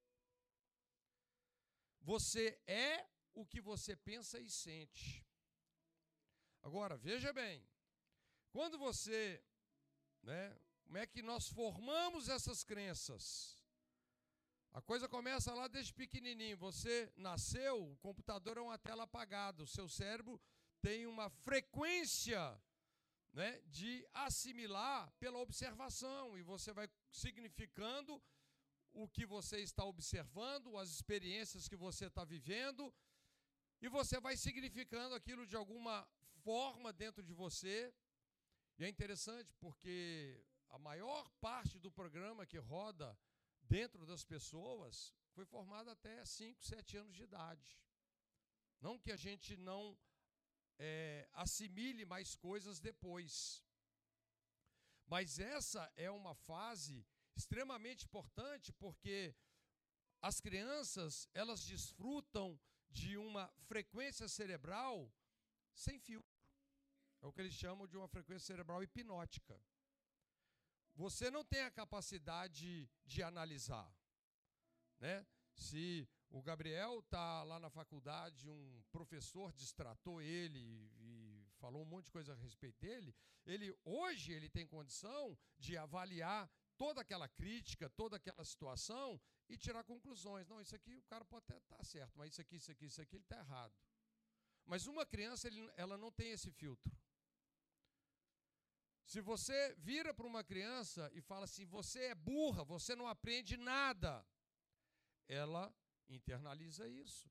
Você é o que você pensa e sente. Agora, veja bem, quando você, né, como é que nós formamos essas crenças? A coisa começa lá desde pequenininho. Você nasceu, o computador é uma tela apagada. O seu cérebro tem uma frequência, né, de assimilar pela observação. E você vai significando o que você está observando, as experiências que você está vivendo. E você vai significando aquilo de alguma forma dentro de você. E é interessante porque a maior parte do programa que roda dentro das pessoas foi formada até cinco, sete anos de idade. Não que a gente não é, assimile mais coisas depois. Mas essa é uma fase extremamente importante porque as crianças, elas desfrutam de uma frequência cerebral sem filtro. É o que eles chamam de uma frequência cerebral hipnótica. Você não tem a capacidade de analisar, né? Se o Gabriel está lá na faculdade, um professor distratou ele e falou um monte de coisa a respeito dele, ele, hoje ele tem condição de avaliar toda aquela crítica, toda aquela situação e tirar conclusões. Não, isso aqui o cara pode até estar certo, mas isso aqui, isso aqui, isso aqui, ele está errado. Mas uma criança, ele, ela não tem esse filtro. Se você vira para uma criança e fala assim, você é burra, você não aprende nada, ela internaliza isso.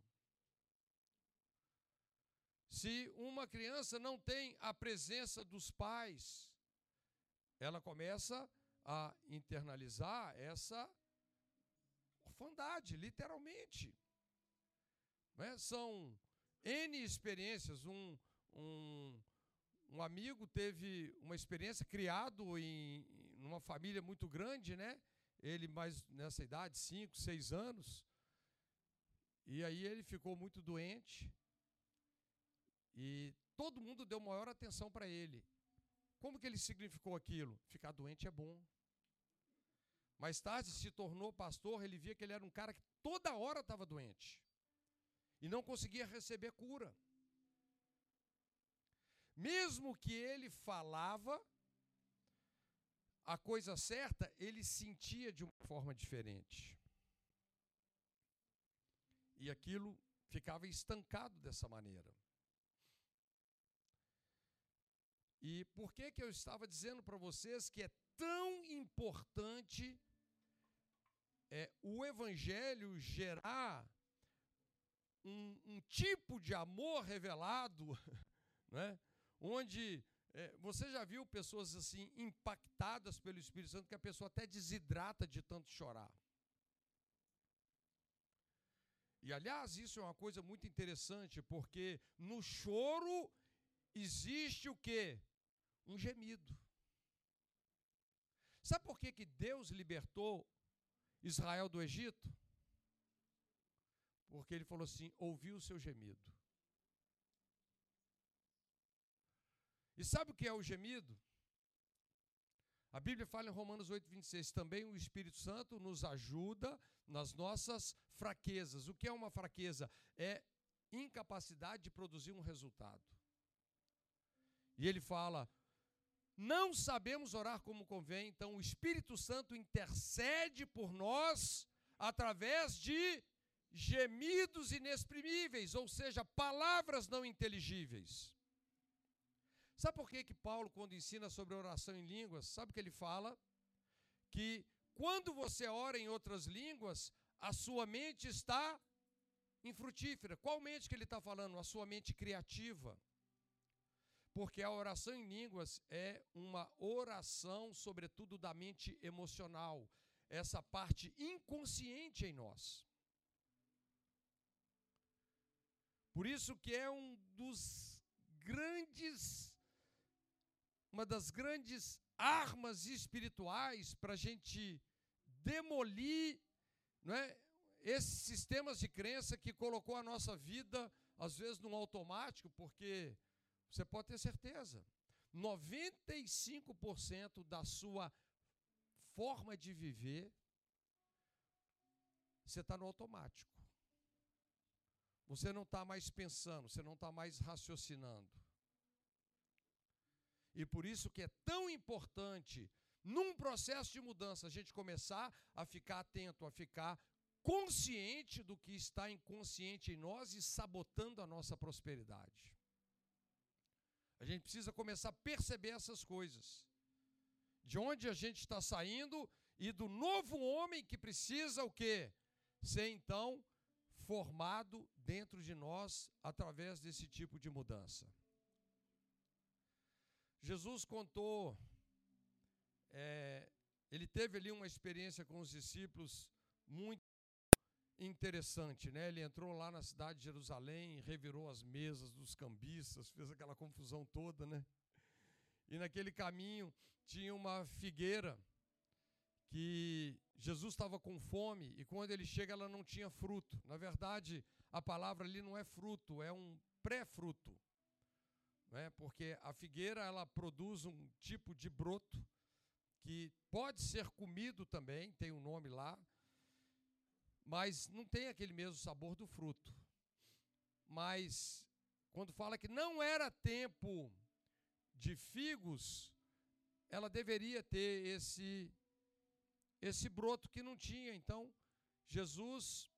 Se uma criança não tem a presença dos pais, ela começa a internalizar essa orfandade, literalmente. Não é? São N experiências. Um, um, um amigo teve uma experiência criado em uma família muito grande, né? Ele mais nessa idade, cinco, seis anos. E aí ele ficou muito doente. E todo mundo deu maior atenção para ele. Como que ele significou aquilo? Ficar doente é bom. Mais tarde se tornou pastor, ele via que ele era um cara que toda hora estava doente. E não conseguia receber cura. Mesmo que ele falava a coisa certa, ele sentia de uma forma diferente. E aquilo ficava estancado dessa maneira. E por que que eu estava dizendo para vocês que é tão importante é, o Evangelho gerar um, um tipo de amor revelado, né? Onde é, você já viu pessoas assim impactadas pelo Espírito Santo que a pessoa até desidrata de tanto chorar. E aliás, isso é uma coisa muito interessante, porque no choro existe o quê? Um gemido. Sabe por que que Deus libertou Israel do Egito? Porque ele falou assim, ouviu o seu gemido. E sabe o que é o gemido? A Bíblia fala em Romanos oito, vinte e seis, também o Espírito Santo nos ajuda nas nossas fraquezas. O que é uma fraqueza? É incapacidade de produzir um resultado. E ele fala, não sabemos orar como convém, então o Espírito Santo intercede por nós através de gemidos inexprimíveis, ou seja, palavras não inteligíveis. Sabe por que que Paulo, quando ensina sobre oração em línguas, sabe que ele fala? Que quando você ora em outras línguas, a sua mente está infrutífera. Qual mente que ele está falando? A sua mente criativa. Porque a oração em línguas é uma oração, sobretudo, da mente emocional. Essa parte inconsciente em nós. Por isso que é um dos grandes, uma das grandes armas espirituais para a gente demolir, não é, esses sistemas de crença que colocou a nossa vida, às vezes, num automático, porque você pode ter certeza, noventa e cinco por cento da sua forma de viver, você está no automático. Você não está mais pensando, você não está mais raciocinando. E por isso que é tão importante, num processo de mudança, a gente começar a ficar atento, a ficar consciente do que está inconsciente em nós e sabotando a nossa prosperidade. A gente precisa começar a perceber essas coisas. De onde a gente está saindo e do novo homem que precisa o quê? Ser então formado dentro de nós através desse tipo de mudança. Jesus contou, é, ele teve ali uma experiência com os discípulos muito interessante, né? Ele entrou lá na cidade de Jerusalém, revirou as mesas dos cambistas, fez aquela confusão toda, né? E naquele caminho tinha uma figueira que Jesus estava com fome e quando ele chega ela não tinha fruto. Na verdade, a palavra ali não é fruto, é um pré-fruto. Né? Porque a figueira ela produz um tipo de broto que pode ser comido também, tem um nome lá, mas não tem aquele mesmo sabor do fruto. Mas quando fala que não era tempo de figos, ela deveria ter esse, esse broto que não tinha. Então, Jesus,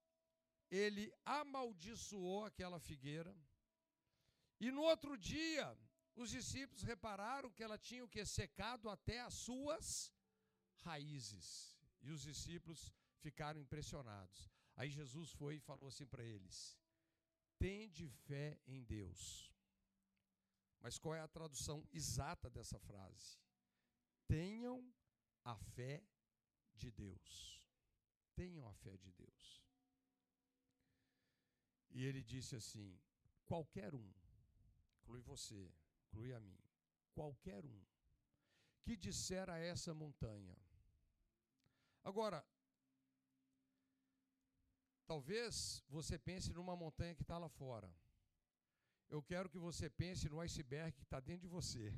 ele amaldiçoou aquela figueira. E no outro dia, os discípulos repararam que ela tinha o que? Secado até as suas raízes. E os discípulos ficaram impressionados. Aí Jesus foi e falou assim para eles: tende fé em Deus. Mas qual é a tradução exata dessa frase? Tenham a fé de Deus. Tenham a fé de Deus. E ele disse assim: qualquer um, inclui você, inclui a mim, qualquer um que disser a essa montanha. Agora, talvez você pense numa montanha que está lá fora. Eu quero que você pense no iceberg que está dentro de você.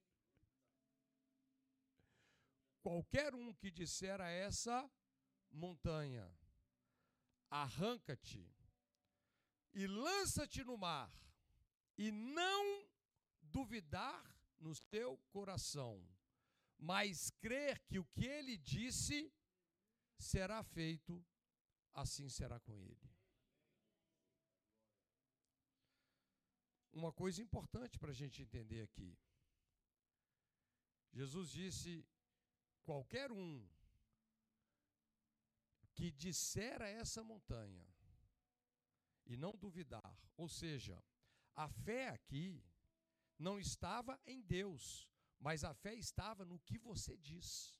Qualquer um que disser a essa montanha, arranca-te e lança-te no mar, e não duvidar no teu coração, mas crer que o que ele disse será feito, assim será com ele. Uma coisa importante para a gente entender aqui. Jesus disse: qualquer um que disser a essa montanha e não duvidar, ou seja, a fé aqui não estava em Deus, mas a fé estava no que você diz.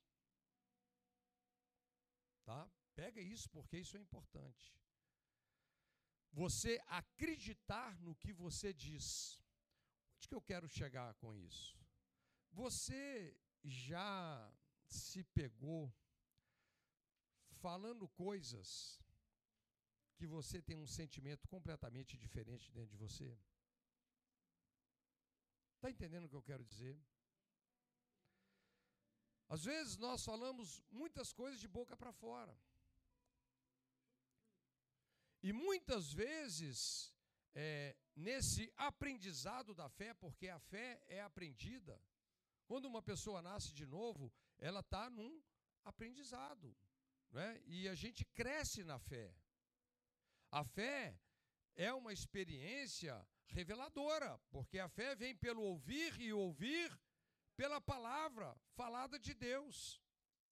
Tá? Pega isso, porque isso é importante. Você acreditar no que você diz. Onde que eu quero chegar com isso? Você já se pegou falando coisas que você tem um sentimento completamente diferente dentro de você? Está entendendo o que eu quero dizer? Às vezes nós falamos muitas coisas de boca para fora. E muitas vezes, é, nesse aprendizado da fé, porque a fé é aprendida, quando uma pessoa nasce de novo, ela está num aprendizado, né? E a gente cresce na fé. A fé é uma experiência reveladora, porque a fé vem pelo ouvir e ouvir pela palavra falada de Deus.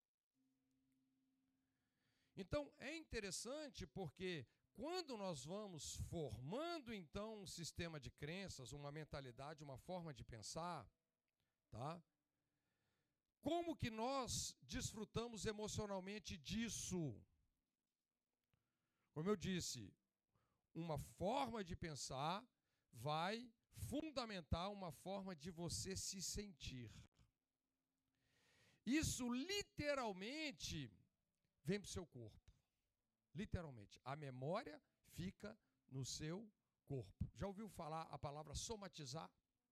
Então, é interessante porque quando nós vamos formando, então, um sistema de crenças, uma mentalidade, uma forma de pensar, tá? Como que nós desfrutamos emocionalmente disso? Como eu disse, uma forma de pensar vai fundamentar uma forma de você se sentir. Isso literalmente vem para o seu corpo. Literalmente. A memória fica no seu corpo. Já ouviu falar a palavra somatizar?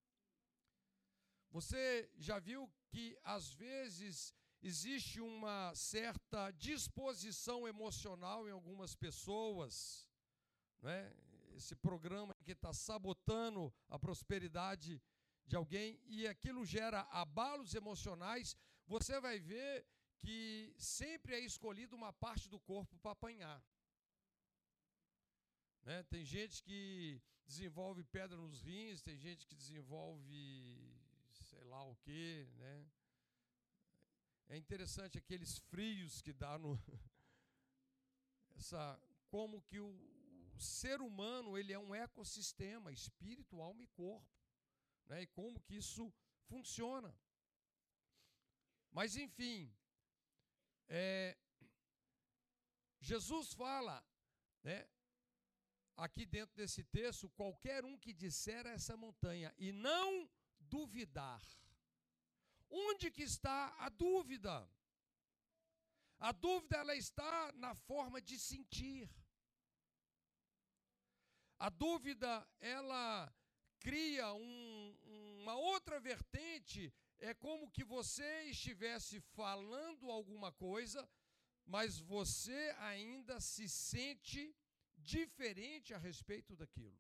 Você já viu que, às vezes, existe uma certa disposição emocional em algumas pessoas, né? Esse programa que está sabotando a prosperidade de alguém, e aquilo gera abalos emocionais. Você vai ver que sempre é escolhida uma parte do corpo para apanhar. Né? Tem gente que desenvolve pedra nos rins, tem gente que desenvolve sei lá o quê, né? É interessante aqueles frios que dá no... Essa, como que o, o ser humano ele é um ecossistema, espírito, alma e corpo. Né? E como que isso funciona. Mas, enfim, é, Jesus fala, né, aqui dentro desse texto, qualquer um que disser a essa montanha e não duvidar. Onde que está a dúvida? A dúvida ela está na forma de sentir. A dúvida ela cria um, uma outra vertente. É como que você estivesse falando alguma coisa, mas você ainda se sente diferente a respeito daquilo.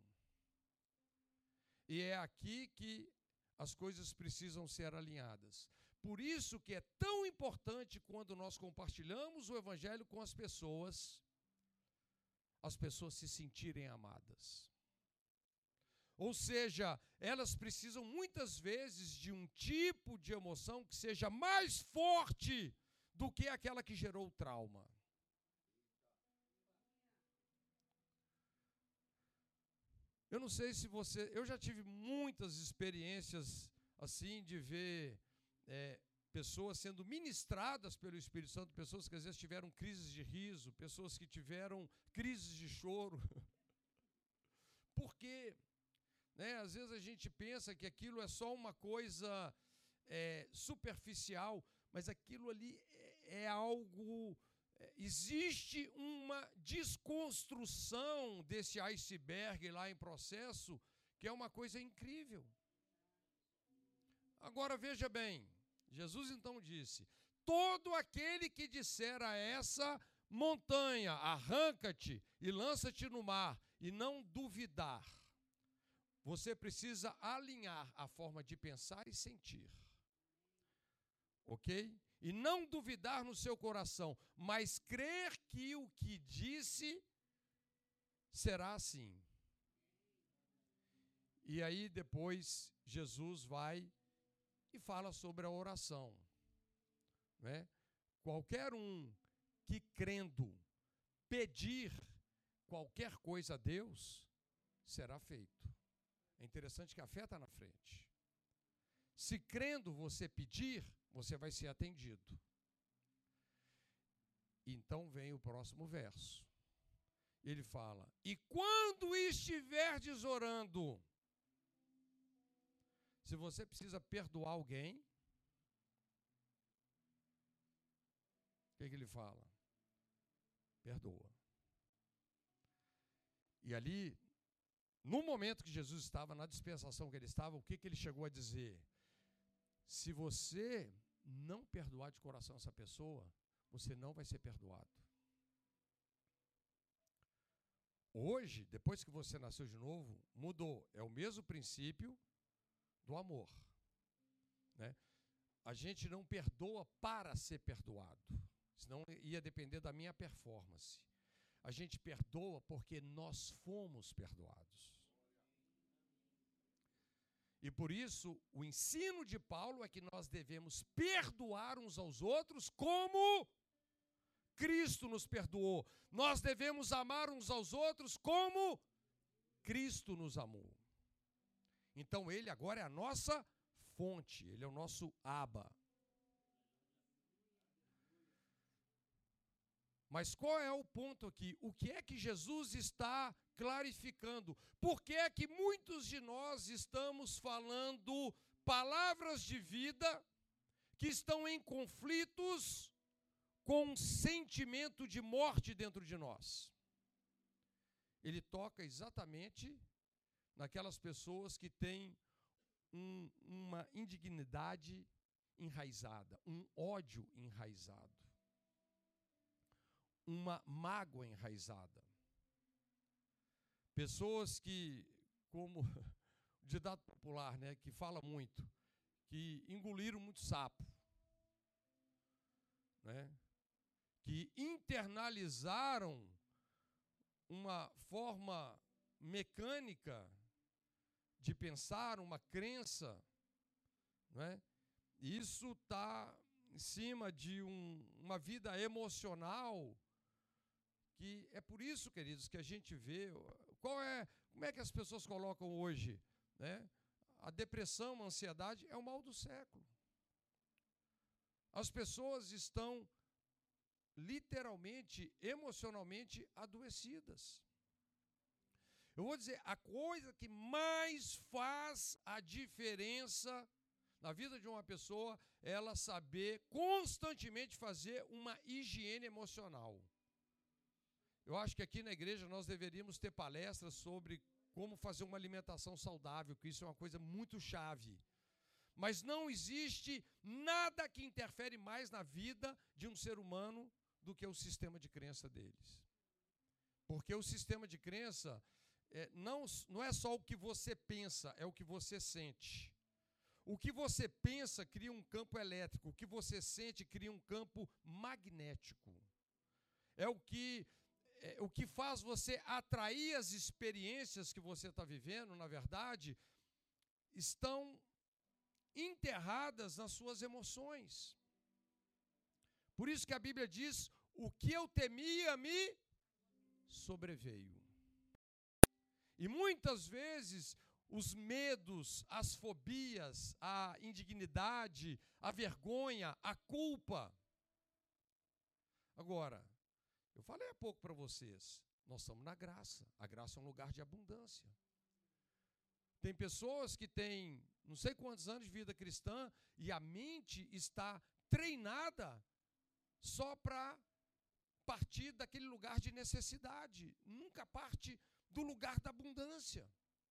E é aqui que as coisas precisam ser alinhadas. Por isso que é tão importante quando nós compartilhamos o Evangelho com as pessoas, as pessoas se sentirem amadas. Ou seja, elas precisam muitas vezes de um tipo de emoção que seja mais forte do que aquela que gerou o trauma. Eu não sei se você... Eu já tive muitas experiências assim de ver é, pessoas sendo ministradas pelo Espírito Santo, pessoas que às vezes tiveram crises de riso, pessoas que tiveram crises de choro. Por quê? Né? Às vezes a gente pensa que aquilo é só uma coisa é, superficial, mas aquilo ali é, é algo... É, existe uma desconstrução desse iceberg lá em processo, que é uma coisa incrível. Agora veja bem, Jesus então disse: todo aquele que disser a essa montanha, arranca-te e lança-te no mar, e não duvidar, você precisa alinhar a forma de pensar e sentir. Ok? E não duvidar no seu coração, mas crer que o que disse será assim. E aí depois Jesus vai e fala sobre a oração, né? Qualquer um que crendo pedir qualquer coisa a Deus, será feito. É interessante que a fé está na frente. Se crendo você pedir, você vai ser atendido. Então vem o próximo verso. Ele fala: e quando estiverdes orando, se você precisa perdoar alguém, o que, que ele fala? Perdoa. E ali, no momento que Jesus estava, na dispensação que ele estava, o que, que ele chegou a dizer? Se você não perdoar de coração essa pessoa, você não vai ser perdoado. Hoje, depois que você nasceu de novo, mudou. É o mesmo princípio do amor, né? A gente não perdoa para ser perdoado, senão ia depender da minha performance. A gente perdoa porque nós fomos perdoados. E por isso, o ensino de Paulo é que nós devemos perdoar uns aos outros como Cristo nos perdoou. Nós devemos amar uns aos outros como Cristo nos amou. Então ele agora é a nossa fonte, ele é o nosso Abba. Mas qual é o ponto aqui? O que é que Jesus está clarificando? Por que é que muitos de nós estamos falando palavras de vida que estão em conflitos com um sentimento de morte dentro de nós? Ele toca exatamente naquelas pessoas que têm um, uma indignidade enraizada, um ódio enraizado, uma mágoa enraizada. Pessoas que, como o ditado popular, né, que fala muito, que engoliram muito sapo, né, que internalizaram uma forma mecânica de pensar, uma crença, né? Isso está em cima de um, uma vida emocional, que é por isso, queridos, que a gente vê qual é, como é que as pessoas colocam hoje, né? A depressão, a ansiedade é o mal do século. As pessoas estão literalmente, emocionalmente adoecidas. Eu vou dizer, a coisa que mais faz a diferença na vida de uma pessoa é ela saber constantemente fazer uma higiene emocional. Eu acho que aqui na igreja nós deveríamos ter palestras sobre como fazer uma alimentação saudável, que isso é uma coisa muito chave. Mas não existe nada que interfere mais na vida de um ser humano do que o sistema de crença deles. Porque o sistema de crença é, não, não é só o que você pensa, é o que você sente. O que você pensa cria um campo elétrico, o que você sente cria um campo magnético. É o que é, o que faz você atrair as experiências que você está vivendo, na verdade, estão enterradas nas suas emoções. Por isso que a Bíblia diz, o que eu temia me sobreveio. E muitas vezes os medos, as fobias, a indignidade, a vergonha, a culpa. Agora, eu falei há pouco para vocês, nós estamos na graça. A graça é um lugar de abundância. Tem pessoas que têm não sei quantos anos de vida cristã e a mente está treinada só para partir daquele lugar de necessidade. Nunca parte do lugar da abundância.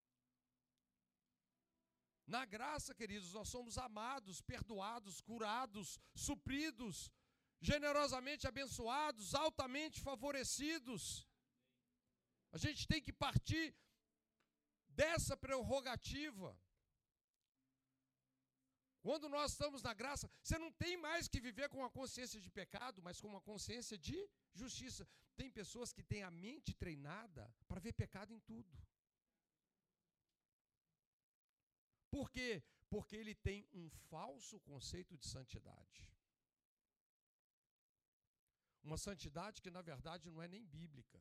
Na graça, queridos, nós somos amados, perdoados, curados, supridos, generosamente abençoados, altamente favorecidos. A gente tem que partir dessa prerrogativa. Quando nós estamos na graça, você não tem mais que viver com uma consciência de pecado, mas com uma consciência de justiça. Tem pessoas que têm a mente treinada para ver pecado em tudo. Por quê? Porque ele tem um falso conceito de santidade. Uma santidade que, na verdade, não é nem bíblica.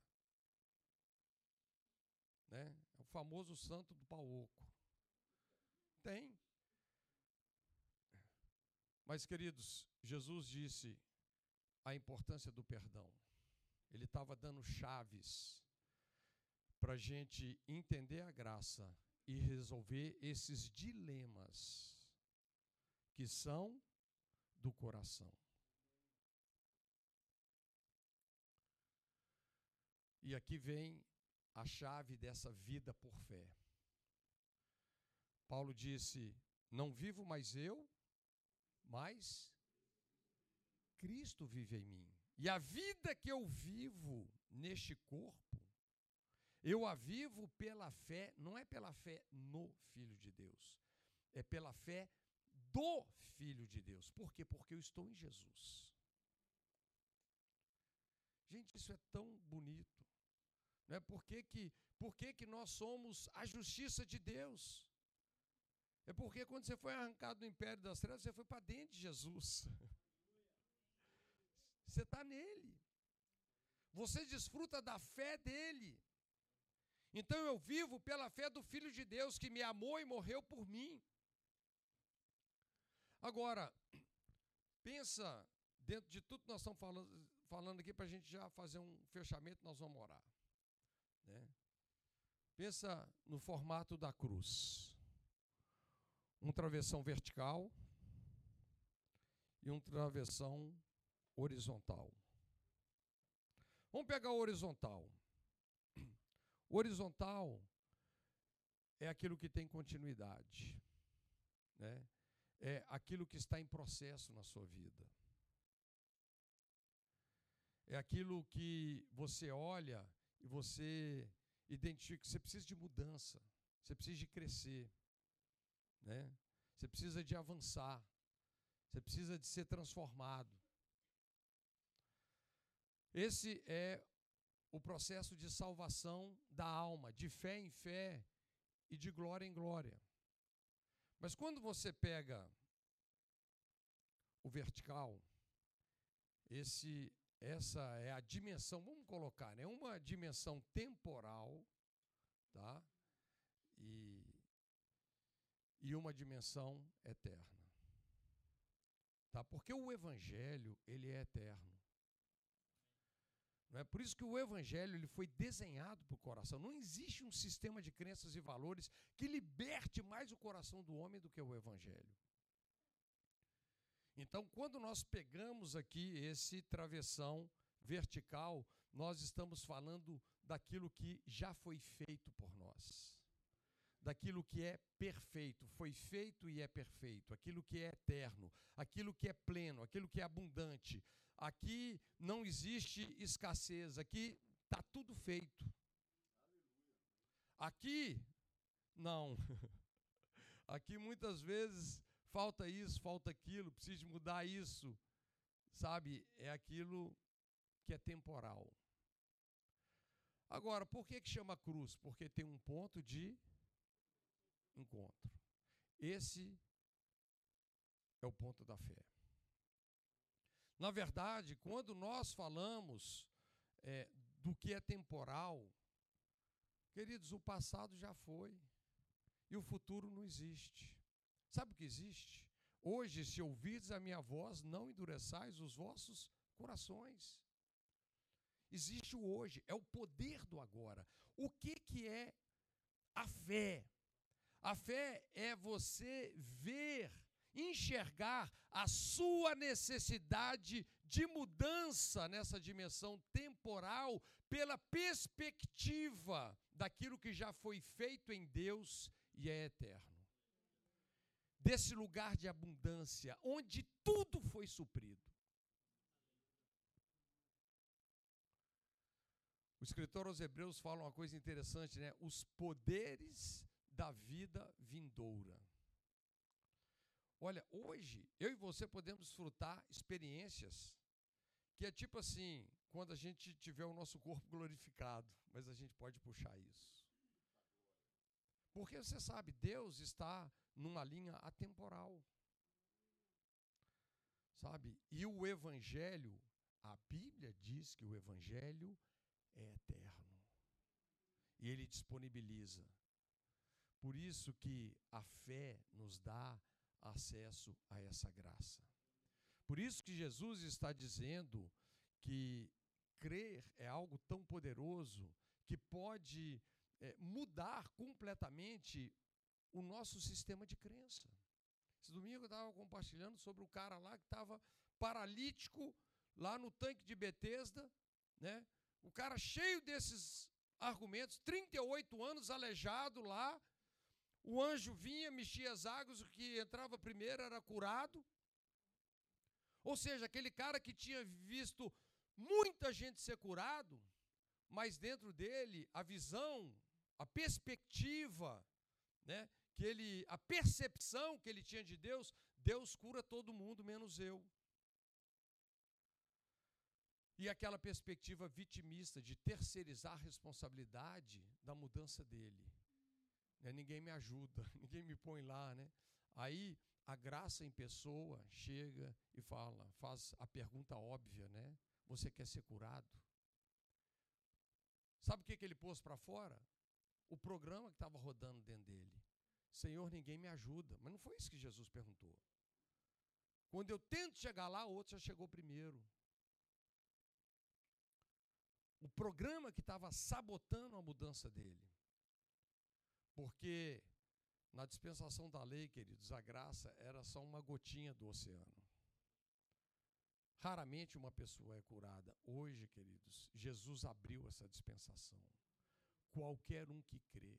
Né? É o famoso santo do pau oco. Tem. Mas, queridos, Jesus disse a importância do perdão. Ele estava dando chaves para a gente entender a graça e resolver esses dilemas que são do coração. E aqui vem a chave dessa vida por fé. Paulo disse, não vivo mais eu, mas Cristo vive em mim. E a vida que eu vivo neste corpo, eu a vivo pela fé, não é pela fé no Filho de Deus, é pela fé do Filho de Deus. Por quê? Porque eu estou em Jesus. Gente, isso é tão bonito. Não é? Por que que, por que que nós somos a justiça de Deus? É porque quando você foi arrancado do império das trevas, você foi para dentro de Jesus. Você está nele. Você desfruta da fé dele. Então eu vivo pela fé do Filho de Deus que me amou e morreu por mim. Agora, pensa dentro de tudo que nós estamos falando, falando aqui para a gente já fazer um fechamento, nós vamos orar. Né? Pensa no formato da cruz. Um travessão vertical e um travessão horizontal. Vamos pegar o horizontal. O horizontal é aquilo que tem continuidade, né? É aquilo que está em processo na sua vida. É aquilo que você olha e você identifica que você precisa de mudança, você precisa de crescer, né? Você precisa de avançar, você precisa de ser transformado. Esse é o processo de salvação da alma, de fé em fé e de glória em glória. Mas quando você pega o vertical, esse, essa é a dimensão, vamos colocar, né? Uma dimensão temporal, tá? E, e uma dimensão eterna. Tá? Porque o Evangelho, ele é eterno. Não é? Por isso que o Evangelho ele foi desenhado para o coração. Não existe um sistema de crenças e valores que liberte mais o coração do homem do que o Evangelho. Então, quando nós pegamos aqui esse travessão vertical, nós estamos falando daquilo que já foi feito por nós. Daquilo que é perfeito, foi feito e é perfeito, aquilo que é eterno, aquilo que é pleno, aquilo que é abundante. Aqui não existe escassez, aqui está tudo feito. Aqui, não. Aqui muitas vezes falta isso, falta aquilo, precisa mudar isso, sabe? É aquilo que é temporal. Agora, por que que chama cruz? Porque tem um ponto de encontro. Esse é o ponto da fé. Na verdade, quando nós falamos é, do que é temporal, queridos, o passado já foi e o futuro não existe. Sabe o que existe? Hoje, se ouvides a minha voz, não endureçais os vossos corações. Existe o hoje, é o poder do agora. O que que é a fé? A fé é você ver, enxergar a sua necessidade de mudança nessa dimensão temporal pela perspectiva daquilo que já foi feito em Deus e é eterno. Desse lugar de abundância, onde tudo foi suprido. O escritor aos Hebreus fala uma coisa interessante, né? Os poderes da vida vindoura. Olha, hoje, eu e você podemos desfrutar experiências que é tipo assim, quando a gente tiver o nosso corpo glorificado, mas a gente pode puxar isso. Porque você sabe, Deus está numa linha atemporal. Sabe? E o Evangelho, a Bíblia diz que o Evangelho é eterno. E ele disponibiliza. Por isso que a fé nos dá acesso a essa graça. Por isso que Jesus está dizendo que crer é algo tão poderoso que pode é, mudar completamente o nosso sistema de crença. Esse domingo eu estava compartilhando sobre o cara lá que estava paralítico lá no tanque de Betesda, né? O cara cheio desses argumentos, trinta e oito anos aleijado lá, o anjo vinha, mexia as águas, o que entrava primeiro era curado. Ou seja, aquele cara que tinha visto muita gente ser curado, mas dentro dele a visão, a perspectiva, né, que ele, a percepção que ele tinha de Deus, Deus cura todo mundo menos eu. E aquela perspectiva vitimista de terceirizar a responsabilidade da mudança dele. Né, ninguém me ajuda, ninguém me põe lá, né? Aí a graça em pessoa chega e fala, faz a pergunta óbvia, né? Você quer ser curado? Sabe o que, que ele pôs para fora? O programa que estava rodando dentro dele. Senhor, ninguém me ajuda. Mas não foi isso que Jesus perguntou. Quando eu tento chegar lá, o outro já chegou primeiro. O programa que estava sabotando a mudança dele. Porque na dispensação da lei, queridos, a graça era só uma gotinha do oceano. Raramente uma pessoa é curada. Hoje, queridos, Jesus abriu essa dispensação. Qualquer um que crer.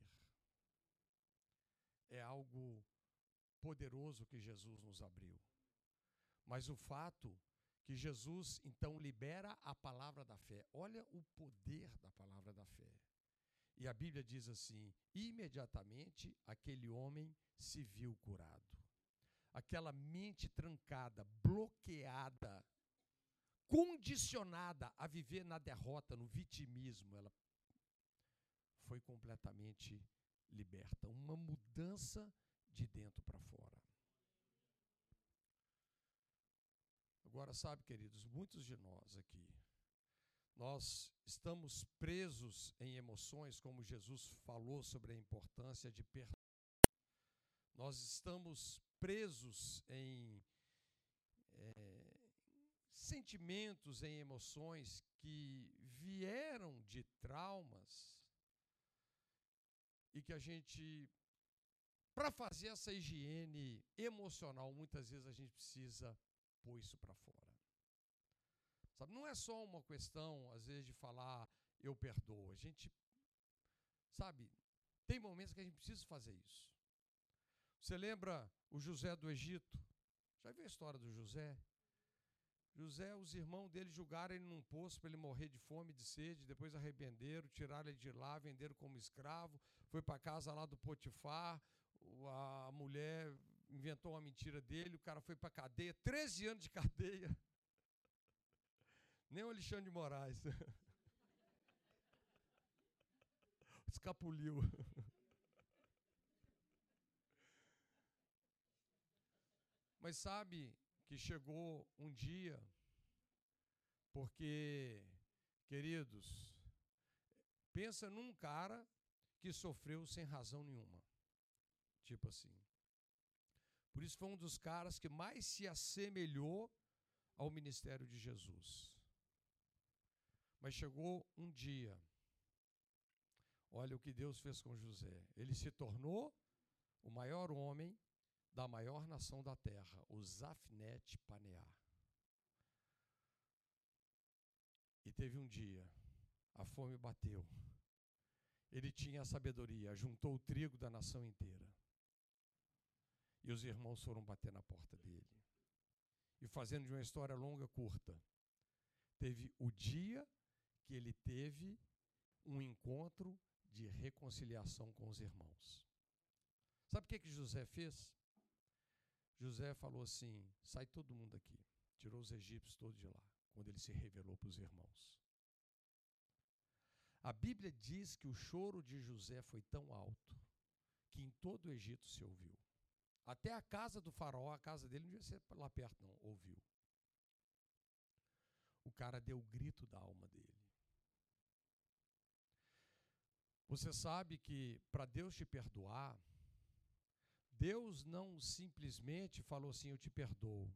É algo poderoso que Jesus nos abriu. Mas o fato que Jesus, então, libera a palavra da fé. Olha o poder da palavra da fé. E a Bíblia diz assim, imediatamente aquele homem se viu curado. Aquela mente trancada, bloqueada, condicionada a viver na derrota, no vitimismo, ela foi completamente liberta. Uma mudança de dentro para fora. Agora, sabe, queridos, muitos de nós aqui, nós estamos presos em emoções, como Jesus falou sobre a importância de perdoar. Nós estamos presos em é, sentimentos, em emoções que vieram de traumas e que a gente, para fazer essa higiene emocional, muitas vezes a gente precisa pôr isso para fora. Sabe, não é só uma questão, às vezes, de falar, eu perdoo. A gente, sabe, tem momentos que a gente precisa fazer isso. Você lembra o José do Egito? Já viu a história do José? José, os irmãos dele julgaram ele num poço para ele morrer de fome e de sede, depois arrependeram, tiraram ele de lá, venderam como escravo, foi para a casa lá do Potifar, a mulher inventou uma mentira dele, o cara foi para a cadeia, treze anos de cadeia. Nem o Alexandre de Moraes. escapuliu. Mas sabe que chegou um dia, porque, queridos, pensa num cara que sofreu sem razão nenhuma. Tipo assim. Por isso foi um dos caras que mais se assemelhou ao ministério de Jesus. Mas chegou um dia, olha o que Deus fez com José. Ele se tornou o maior homem da maior nação da terra, o Zafnet Paneá. E teve um dia, a fome bateu. Ele tinha a sabedoria, juntou o trigo da nação inteira. E os irmãos foram bater na porta dele. E fazendo de uma história longa, curta, teve o dia que ele teve um encontro de reconciliação com os irmãos. Sabe o que que José fez? José falou assim, sai todo mundo aqui. Tirou os egípcios todos de lá, quando ele se revelou para os irmãos. A Bíblia diz que o choro de José foi tão alto que em todo o Egito se ouviu. Até a casa do faraó, a casa dele não devia ser lá perto não, ouviu. O cara deu o grito da alma dele. Você sabe que para Deus te perdoar, Deus não simplesmente falou assim, eu te perdoo.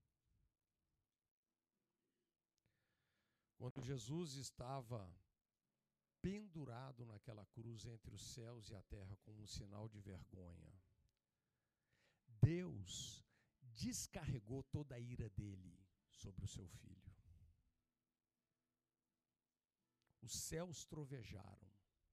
Quando Jesus estava pendurado naquela cruz entre os céus e a terra como um sinal de vergonha, Deus descarregou toda a ira dele sobre o seu filho. Os céus trovejaram.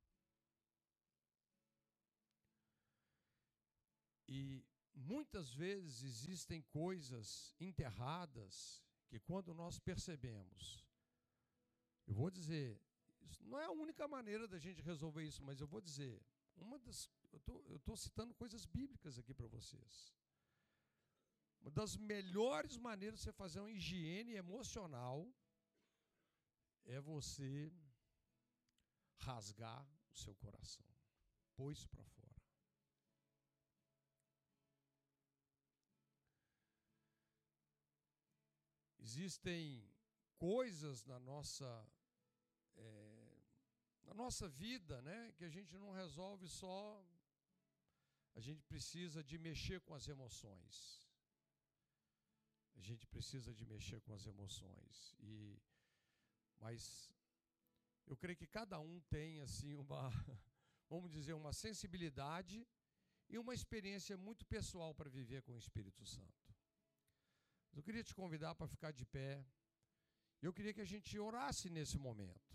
E muitas vezes existem coisas enterradas que quando nós percebemos, eu vou dizer, isso não é a única maneira da gente resolver isso, mas eu vou dizer, uma das, eu estou citando coisas bíblicas aqui para vocês. Uma das melhores maneiras de você fazer uma higiene emocional é você rasgar o seu coração, pôr isso para fora. Existem coisas na nossa, é, na nossa vida, né, que a gente não resolve só, a gente precisa de mexer com as emoções. A gente precisa de mexer com as emoções. E, mas eu creio que cada um tem assim uma, vamos dizer, uma sensibilidade e uma experiência muito pessoal para viver com o Espírito Santo. Eu queria te convidar para ficar de pé. Eu queria que a gente orasse nesse momento.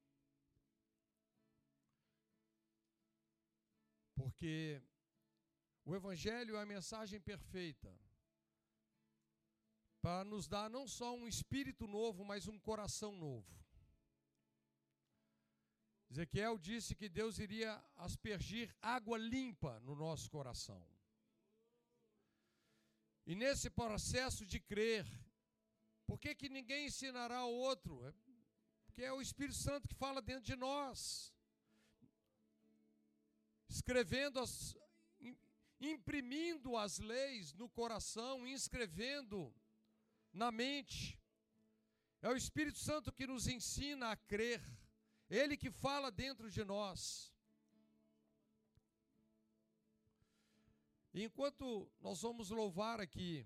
Porque o Evangelho é a mensagem perfeita para nos dar não só um espírito novo, mas um coração novo. Ezequiel disse que Deus iria aspergir água limpa no nosso coração. E nesse processo de crer, por que que ninguém ensinará ao outro? É porque é o Espírito Santo que fala dentro de nós. Escrevendo, as, imprimindo as leis no coração, inscrevendo na mente. É o Espírito Santo que nos ensina a crer. Ele que fala dentro de nós. E enquanto nós vamos louvar aqui,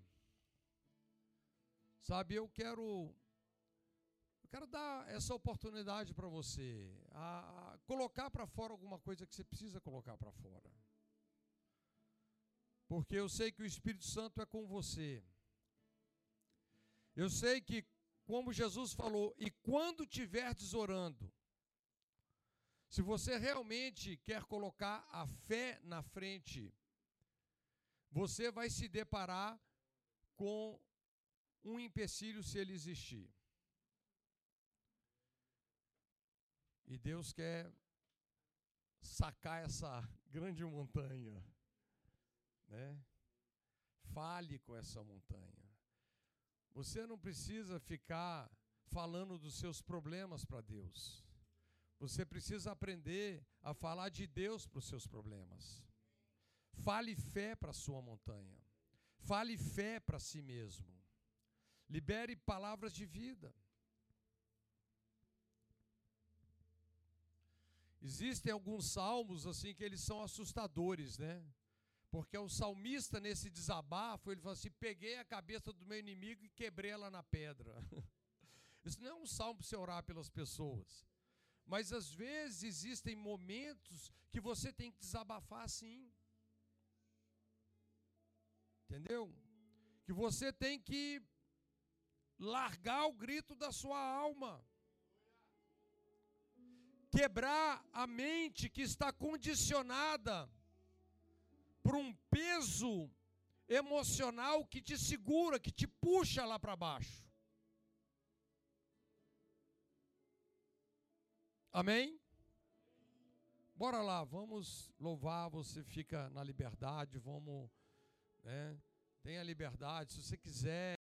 sabe, eu quero, eu quero dar essa oportunidade para você, a, a colocar para fora alguma coisa que você precisa colocar para fora. Porque eu sei que o Espírito Santo é com você. Eu sei que, como Jesus falou, e quando estiverdes orando, se você realmente quer colocar a fé na frente, você vai se deparar com um empecilho se ele existir. E Deus quer sacar essa grande montanha, né? Fale com essa montanha. Você não precisa ficar falando dos seus problemas para Deus. Você precisa aprender a falar de Deus para os seus problemas. Fale fé para a sua montanha. Fale fé para si mesmo. Libere palavras de vida. Existem alguns salmos assim que eles são assustadores, né? Porque o salmista, nesse desabafo, ele fala assim: peguei a cabeça do meu inimigo e quebrei ela na pedra. Isso não é um salmo para você orar pelas pessoas. Mas às vezes existem momentos que você tem que desabafar assim. Entendeu? Que você tem que largar o grito da sua alma. Quebrar a mente que está condicionada por um peso emocional que te segura, que te puxa lá para baixo. Amém? Bora lá, vamos louvar, você fica na liberdade, vamos, né? Tenha liberdade, se você quiser.